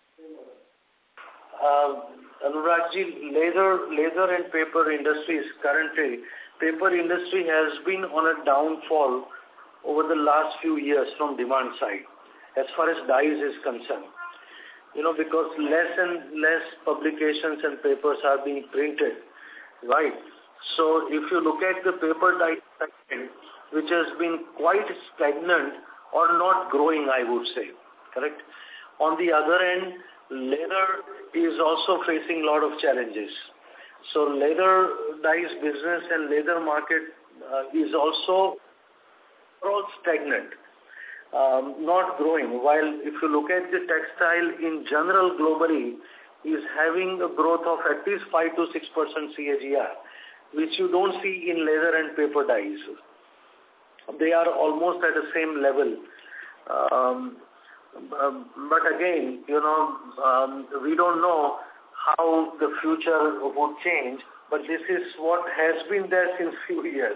Uh, Anuragji, leather, leather and paper industries currently, paper industry has been on a downfall over the last few years from demand side, as far as dyes is concerned. You know, because less and less publications and papers are being printed, right? So if you look at the paper dye segment, which has been quite stagnant or not growing, I would say, correct? On the other end, leather is also facing a lot of challenges. So leather dyes business and leather market uh, is also all stagnant, um, not growing. While if you look at the textile in general globally, is having a growth of at least five to six percent C A G R, which you don't see in leather and paper dyes. They are almost at the same level. Um, but again, you know, um, we don't know how the future would change, but this is what has been there since few years.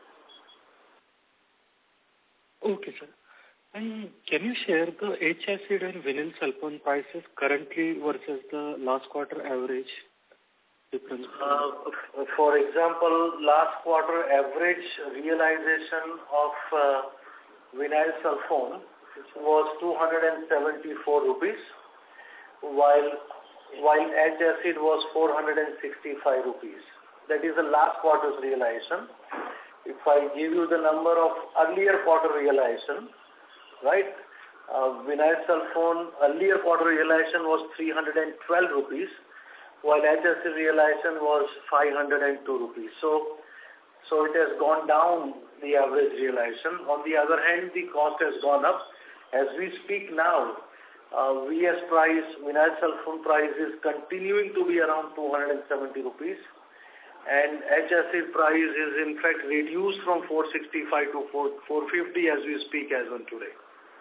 Okay, sir. And can you share the H acid and vinyl sulfone prices currently versus the last quarter average difference? Uh, for example, last quarter average realization of uh, vinyl sulfone was two hundred seventy-four rupees, while while H acid was four hundred sixty-five rupees. That is the last quarter's realization. If I give you the number of earlier quarter realization, right, uh, vinyl sulfone earlier quarter realization was three hundred twelve rupees, while H acid realization was five hundred two rupees. So, so it has gone down, the average realization. On the other hand, the cost has gone up. As we speak now, uh, V S price, vinyl sulfone price is continuing to be around two hundred seventy rupees. And H acid price is in fact reduced from four sixty-five to four fifty as we speak as on today.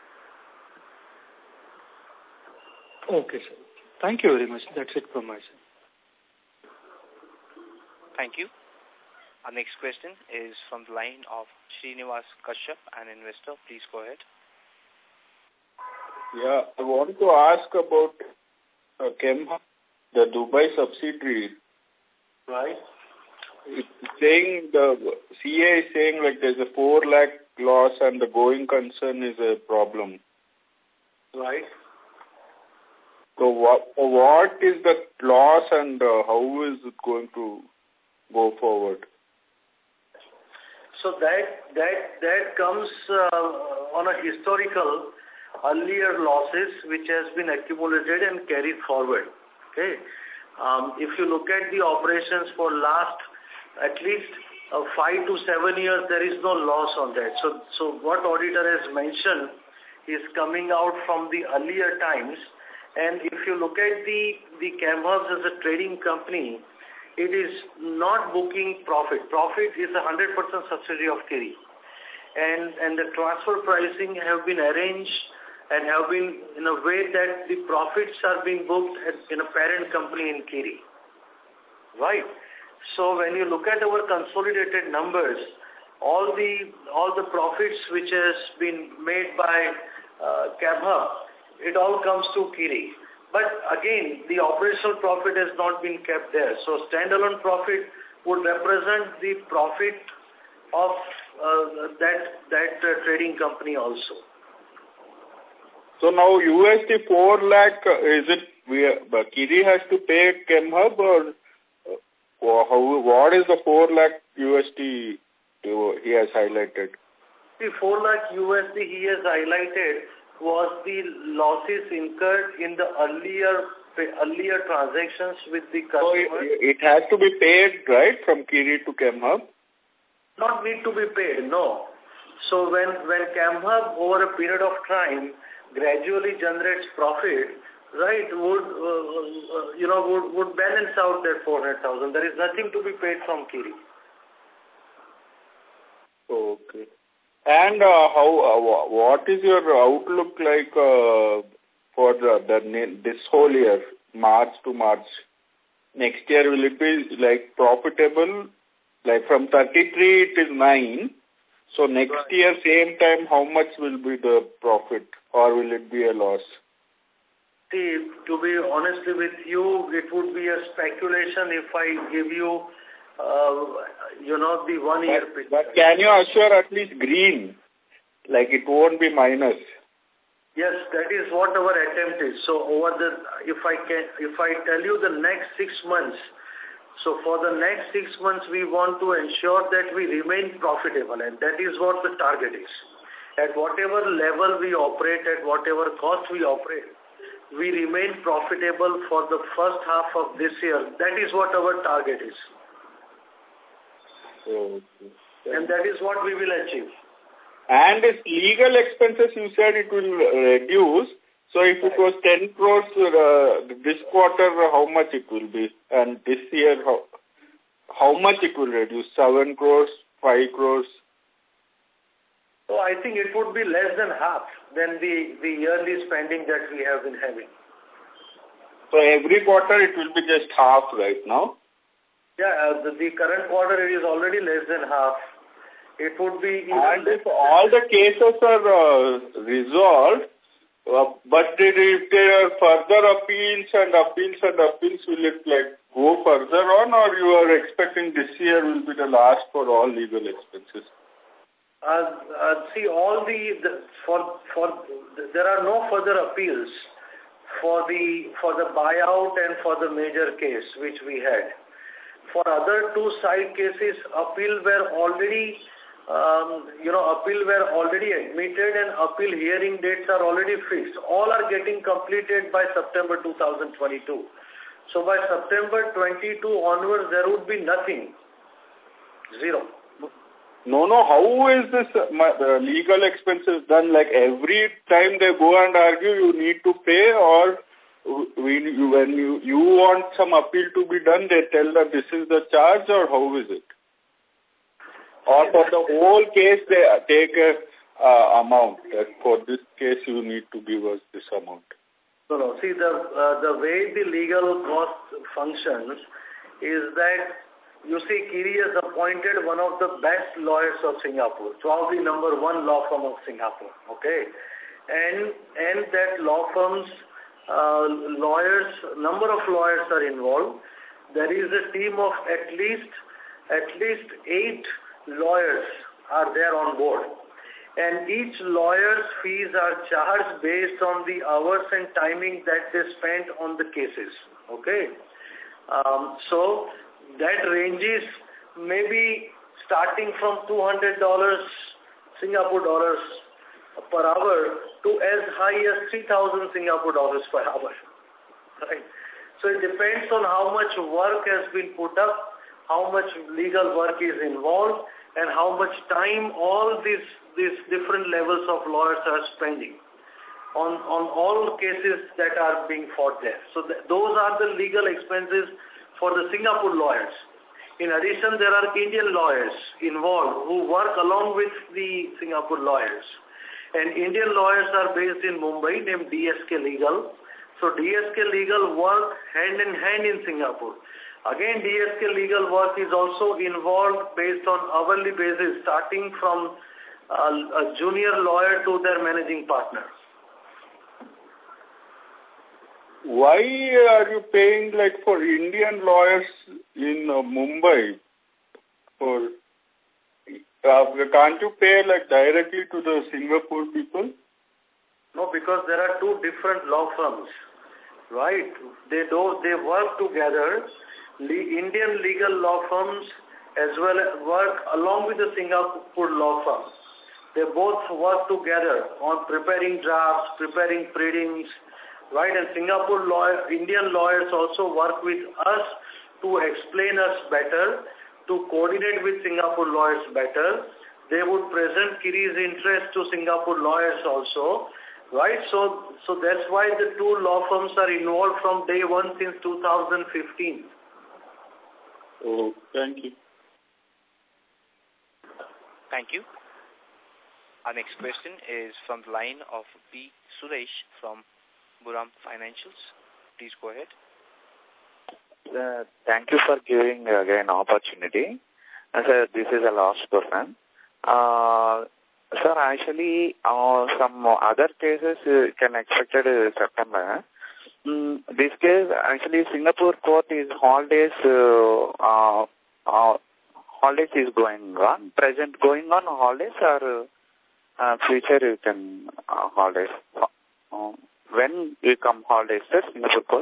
Okay, sir. Thank you very much. That's it from my side. Thank you. Our next question is from the line of Srinivas Kashyap, an investor. Please go ahead. Yeah, I want to ask about uh, Chemhub, the Dubai subsidiary. Right. It's saying, the C A is saying like there's a four lakh loss and the going concern is a problem. Right. So what, what is the loss and uh, how is it going to go forward? So that that that comes uh, on a historical earlier losses which has been accumulated and carried forward. Okay, um, if you look at the operations for last at least uh, five to seven years, there is no loss on that. So so what auditor has mentioned is coming out from the earlier times. And if you look at the the Chemhub as a trading company, it is not booking profit. Profit is a one hundred percent subsidiary of Kiri. And, and the transfer pricing have been arranged and have been in a way that the profits are being booked at, in a parent company in Kiri. Right? So when you look at our consolidated numbers, all the, all the profits which has been made by uh, Chemhub, it all comes to Kiri. But again, the operational profit has not been kept there. So standalone profit would represent the profit of uh, that that uh, trading company also. So now U S D four lakh, is it, we, uh, Kiri has to pay Chemhub or uh, how, what is the four lakh U S D he has highlighted? The four lakh U S D he has highlighted was the losses incurred in the earlier pay, earlier transactions with the customer. So it, it has to be paid, right, from Kiri to ChemHub? Not need to be paid, no. So when, when ChemHub over a period of time gradually generates profit, right, would, uh, you know, would, would balance out that four hundred thousand. There is nothing to be paid from Kiri. Okay. And uh, how? Uh, what is your outlook like uh, for the, the this whole year, March to March? Next year, will it be like profitable? Like from thirty-three, it is nine. So next right. year, same time, how much will be the profit, or will it be a loss? See, to be honestly with you, it would be a speculation if I give you, uh, you know, the one-year picture. But can you assure at least green, like it won't be minus? Yes, that is what our attempt is. So over the, if I can, if I tell you the next six months, so for the next six months, we want to ensure that we remain profitable, and that is what the target is. At whatever level we operate, at whatever cost we operate, we remain profitable for the first half of this year. That is what our target is. Okay. And that is what we will achieve. And its legal expenses, you said it will reduce. So if it was ten crores uh, this quarter, how much it will be? And this year, how, how much it will reduce? seven crores, five crores? So I think it would be less than half than the, the yearly spending that we have been having. So every quarter it will be just half right now? Yeah, uh, the, the current quarter it is already less than half. It would be even and if all the cases are uh, resolved, uh, but if there are further appeals and appeals and appeals, will it like go further on, or you are expecting this year will be the last for all legal expenses? Uh, uh, see, all the, the for for there are no further appeals for the for the buyout and for the major case which we had. For other two side cases, appeal were already, um, you know, appeal were already admitted and appeal hearing dates are already fixed. All are getting completed by September two thousand twenty-two. So by September twenty-two onwards, there would be nothing. Zero. No, no. How is this uh, my, uh, legal expenses done? Like every time they go and argue, you need to pay, or we, you, when you, you want some appeal to be done, they tell that this is the charge, or how is it? Or for the whole case, they take a uh, amount. That for this case, you need to give us this amount. No, no. See, the, uh, the way the legal cost functions is that, you see, Kiri has appointed one of the best lawyers of Singapore, probably number one law firm of Singapore, okay? And and that law firm's uh, lawyers, number of lawyers are involved. There is a team of at least, at least eight lawyers are there on board. And each lawyer's fees are charged based on the hours and timing that they spent on the cases, okay? Um, so, that ranges maybe starting from two hundred dollars Singapore dollars per hour to as high as three thousand Singapore dollars per hour. Right? So it depends on how much work has been put up, how much legal work is involved, and how much time all these, these different levels of lawyers are spending on, on all cases that are being fought there. So th those are the legal expenses for the Singapore lawyers. In addition, there are Indian lawyers involved who work along with the Singapore lawyers. And Indian lawyers are based in Mumbai named D S K Legal. So D S K Legal work hand in hand in Singapore. Again, D S K Legal work is also involved based on hourly basis, starting from uh, a junior lawyer to their managing partner. Why are you paying like for Indian lawyers in uh, Mumbai? For uh, can't you pay like directly to the Singapore people? No, because there are two different law firms, right? They do they work together. Le Indian legal law firms as well as work along with the Singapore law firms. They both work together on preparing drafts, preparing pleadings, right? And Singapore lawyer, Indian lawyers also work with us to explain us better, to coordinate with Singapore lawyers better. They would present Kiri's interest to Singapore lawyers also, right? So, so that's why the two law firms are involved from day one since two thousand fifteen. Oh, thank you. Thank you. Our next question is from the line of B. Suresh from Buram Financials. Please go ahead. Uh, thank you for giving again opportunity. Uh, sir, this is the last question. Uh, sir, actually, uh, some other cases uh, can expected uh, September. Mm, this case, actually, Singapore court is holidays. Uh, uh, uh, holidays is going on. Present going on holidays or uh, future you can uh, holidays. Uh, when you come holidays, sir, Singapore court.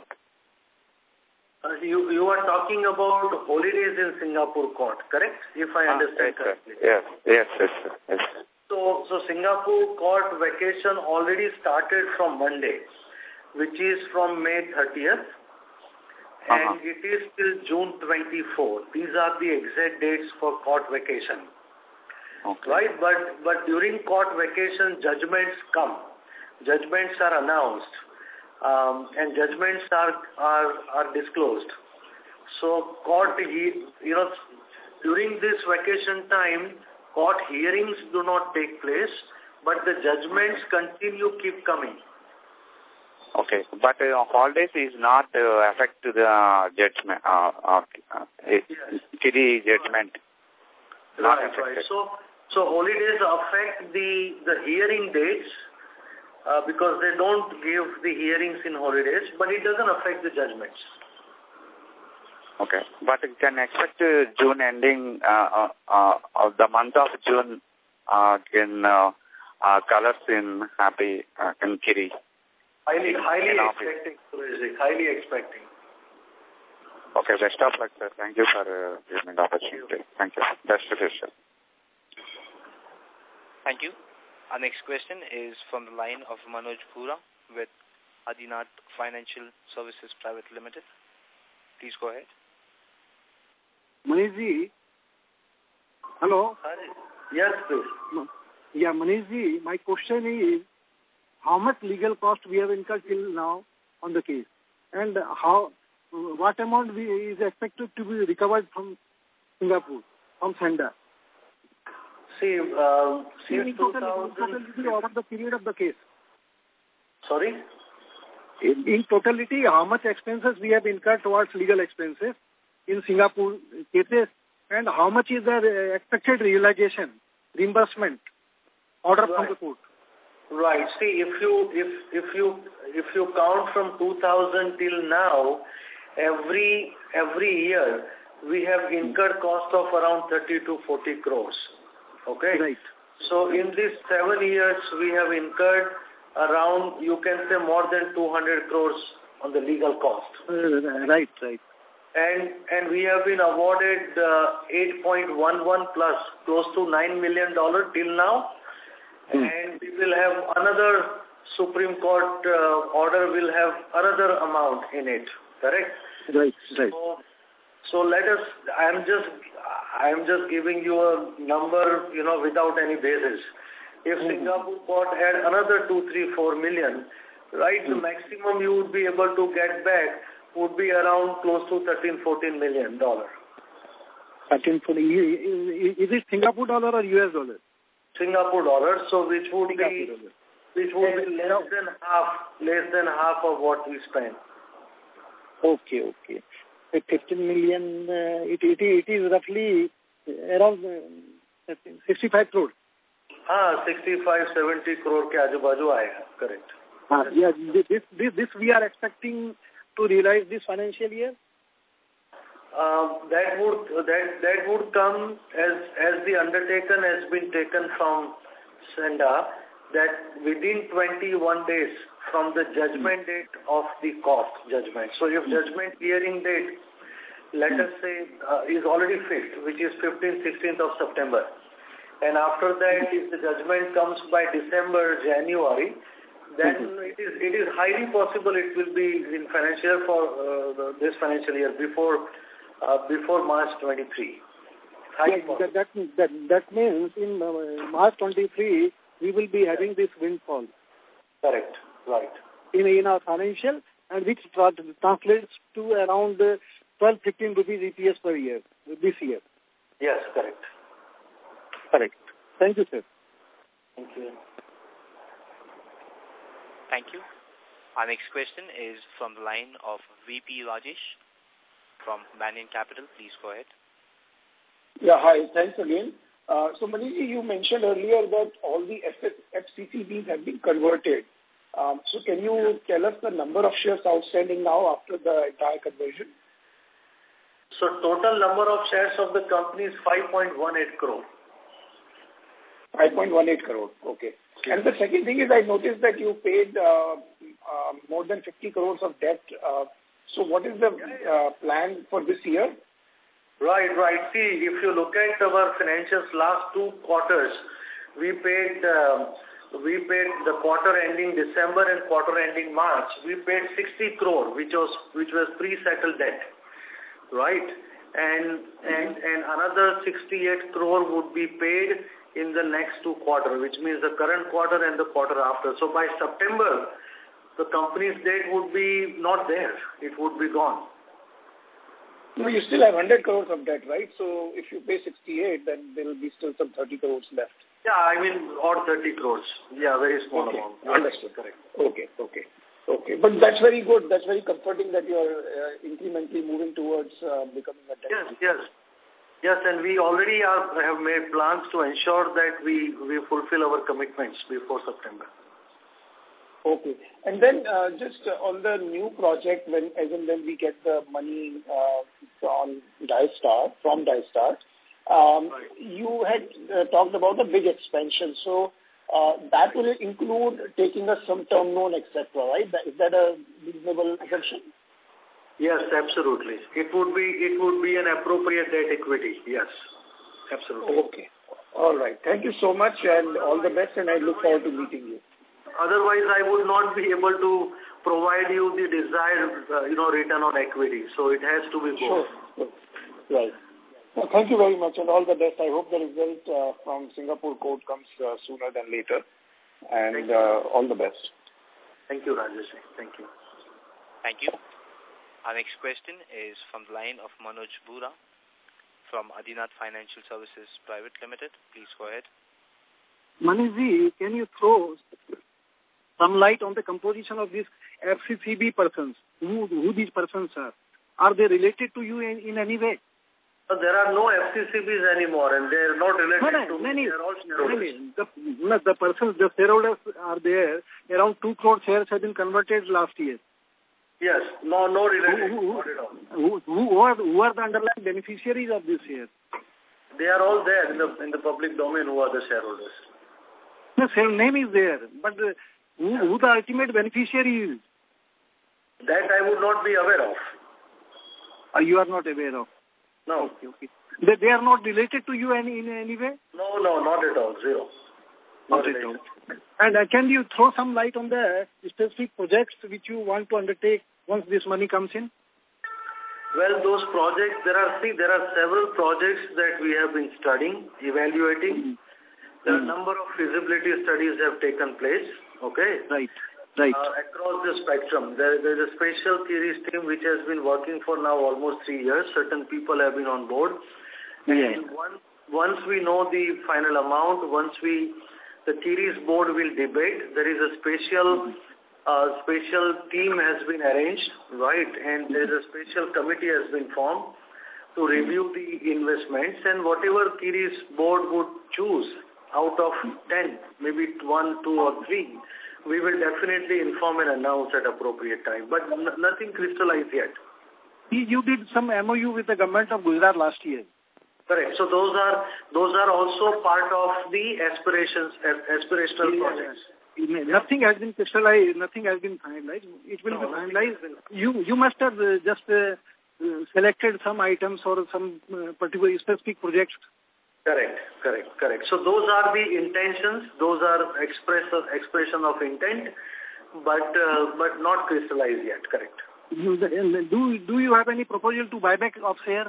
Uh, you, you are talking about holidays in Singapore court, correct? If I understand ah, yes, correctly. Yes, yes, yes, sir. Yes. So, so Singapore court vacation already started from Monday, which is from May thirtieth, uh-huh. and it is till June twenty-fourth. These are the exact dates for court vacation. Okay. Right? But, but during court vacation, judgments come. Judgments are announced. Um, and judgments are, are are disclosed. So court, he, you know, during this vacation time, court hearings do not take place, but the judgments continue, keep coming. Okay, but uh, holidays is not uh, affect to the uh, judgment, uh, uh, uh, yes. Kiri judgment. Not right, right. So, so holidays affect the the hearing dates. Uh, because they don't give the hearings in holidays, but it doesn't affect the judgments. Okay, but you can expect uh, June ending uh, uh, of the month of June uh, in uh, uh, colors in happy uh, in Kiri. Highly, highly expecting, highly expecting. Okay, best of luck, sir. Thank you for uh, giving me the opportunity. Thank you. Best wishes, sir. Thank you. Our next question is from the line of Manoj Pura with Adinath Financial Services Private Limited. Please go ahead. Manishji, hello? Hi. Yes, please. Yeah, Manishji, my question is, how much legal cost we have incurred till now on the case? And how, what amount we, is expected to be recovered from Singapore, from Senda? See, uh, since in two total, thousand... in totality over the period of the case. Sorry? In, in totality, how much expenses we have incurred towards legal expenses in Singapore cases, and how much is the expected realization, reimbursement, order right. from the court? Right. See, if you if if you if you count from two thousand till now, every every year we have incurred cost of around thirty to forty crores. Okay. Right. So in these seven years, we have incurred around, you can say, more than two hundred crores on the legal cost. Uh, right, right. And and we have been awarded uh, eight point one one plus, close to nine million dollars till now. Hmm. And we will have another Supreme Court uh, order will have another amount in it. Correct? Right, right. So, so let us, I am just, I am just giving you a number, you know, without any basis. If mm-hmm. Singapore court had another two, three, four million, right, mm-hmm. the maximum you would be able to get back would be around close to thirteen, fourteen million dollars. thirteen, fourteen. Is it Singapore dollar or U S dollar? Singapore dollar, so which would Singapore be, dollar. which would yes, be less no. than half, less than half of what we spend. Okay, okay. fifteen million, uh, it, it, it is roughly around uh, sixty-five crore. Ah, sixty-five, seventy crore ke aaju baaju aayega, correct. Ah, yeah, this, this, this we are expecting to realize this financial year? Uh, that would that that would come as as the undertaken has been taken from Senda, that within twenty-one days from the judgment date of the cost judgment. So if judgment hearing date, let us say, uh, is already fixed, which is fifteenth, sixteenth of September, and after that, if the judgment comes by December, January, then it is it is highly possible it will be in financial year for uh, the, this financial year before uh, before March twenty-three. Yeah, that, that that that means in uh, March twenty-three we will be having this windfall. Correct. Right. In in our financial, and which tra translates to around uh, twelve, fifteen rupees E P S per year this year. Yes, correct. Correct. Thank you, sir. Thank you. Thank you. Our next question is from the line of V P Rajesh from Banyan Capital. Please go ahead. Yeah, hi. Thanks again. Uh, so, Manishji, you mentioned earlier that all the F C C Bs have been converted. Um, so, can you tell us the number of shares outstanding now after the entire conversion? So, total number of shares of the company is five point one eight crore. five point one eight crore, okay. And the second thing is I noticed that you paid uh, uh, more than fifty crores of debt. Uh, so what is the uh, plan for this year? Right, right. See, if you look at our financials last two quarters, we paid uh, we paid the quarter ending December and quarter ending March. We paid sixty crore, which was which was pre-settled debt, right? And and and another sixty-eight crore would be paid in the next two quarters, which means the current quarter and the quarter after. So by September, the company's debt would be not there. It would be gone. No, you still have one hundred crores of debt, right? So if you pay sixty-eight, then there will be still some thirty crores left. Yeah, I mean, or thirty crores. Yeah, very small okay. amount. Understood. Correct. Okay, okay. Okay, but that's very good. That's very comforting that you are uh, incrementally moving towards uh, becoming a debt. Yes, yes. Yes, and we already are, have made plans to ensure that we, we fulfill our commitments before September. Okay. And then uh, just uh, on the new project, when as and when we get the money uh, from Dystar, from Dystar, um, right. you had uh, talked about a big expansion. So uh, that will include taking us some term loan, et cetera, right? Is that a reasonable assumption? Yes, absolutely. It would be it would be an appropriate debt equity. Yes, absolutely. Okay. All right. Thank you so much, and all the best. And I look forward to meeting you. Otherwise, I would not be able to provide you the desired, uh, you know, return on equity. So it has to be both. Sure. Right. Well, thank you very much, and all the best. I hope the result uh, from Singapore court comes uh, sooner than later. And uh, all the best. Thank you, Rajesh. Thank you. Thank you. Our next question is from the line of Manoj Bura from Adinath Financial Services Private Limited. Please go ahead. Manishji, can you throw some light on the composition of these F C C B persons? Who, who these persons are? Are they related to you in, in any way? So there are no F C C Bs anymore, and they are not related no, no, to many, me. They are all shareholders. Many. The, no, the persons, the shareholders are there. Around two crore shares have been converted last year. Yes, no, no related. Who, who, not at all. Who, who, are, who are the underlying beneficiaries of this share? They are all there in the in the public domain. Who are the shareholders? The same name is there, but uh, who, who the ultimate beneficiary is? That I would not be aware of. Uh, you are not aware of? No. Okay, okay. They, they are not related to you any, in any way? No, no, not at all. Zero. Not, not at all. And uh, can you throw some light on the specific projects which you want to undertake once this money comes in? Well, those projects, there are see, there are several projects that we have been studying, evaluating. Mm-hmm. There are a number of feasibility studies have taken place. Okay. Right. Right. Uh, across the spectrum. There, there is a special theories team which has been working for now almost three years. Certain people have been on board. Yeah. And once, once we know the final amount, once we, the theories board will debate, there is a special, uh, special team has been arranged, right? And there is a special committee has been formed to review the investments, and whatever theories board would choose out of ten, maybe one, two or three, we will definitely inform and announce at appropriate time, but n nothing crystallized yet. You did some M O U with the government of Gujarat last year. Correct. So those are those are also part of the aspirations, aspirational yeah, projects. Yeah. Nothing has been crystallized. Nothing has been finalized. It will no, be finalized. You you must have uh, just uh, uh, selected some items or some uh, particular specific projects. Correct, correct, correct. So those are the intentions. Those are express expression of intent. but uh, but not crystallized yet. Correct. Do do you have any proposal to buyback of shares?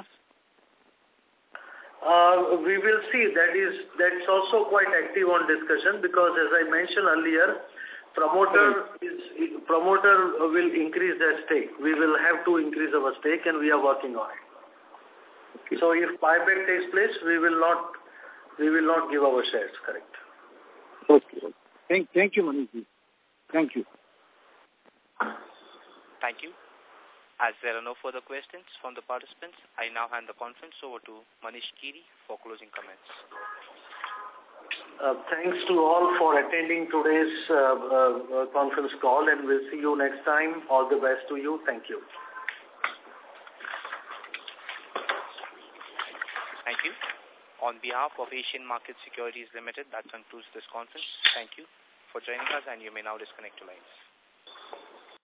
Uh, we will see. That is that's also quite active on discussion, because as I mentioned earlier, promoter is promoter will increase their stake. We will have to increase our stake, and we are working on it. Okay. So if buyback takes place, we will not we will not give our shares. Correct. Okay. Thank thank you, Manish. Thank you. Thank you. As there are no further questions from the participants, I now hand the conference over to Manish Kiri for closing comments. Uh, thanks to all for attending today's uh, uh, conference call, and we'll see you next time. All the best to you. Thank you. Thank you. On behalf of Asian Market Securities Limited, that concludes this conference. Thank you for joining us, and you may now disconnect your lines.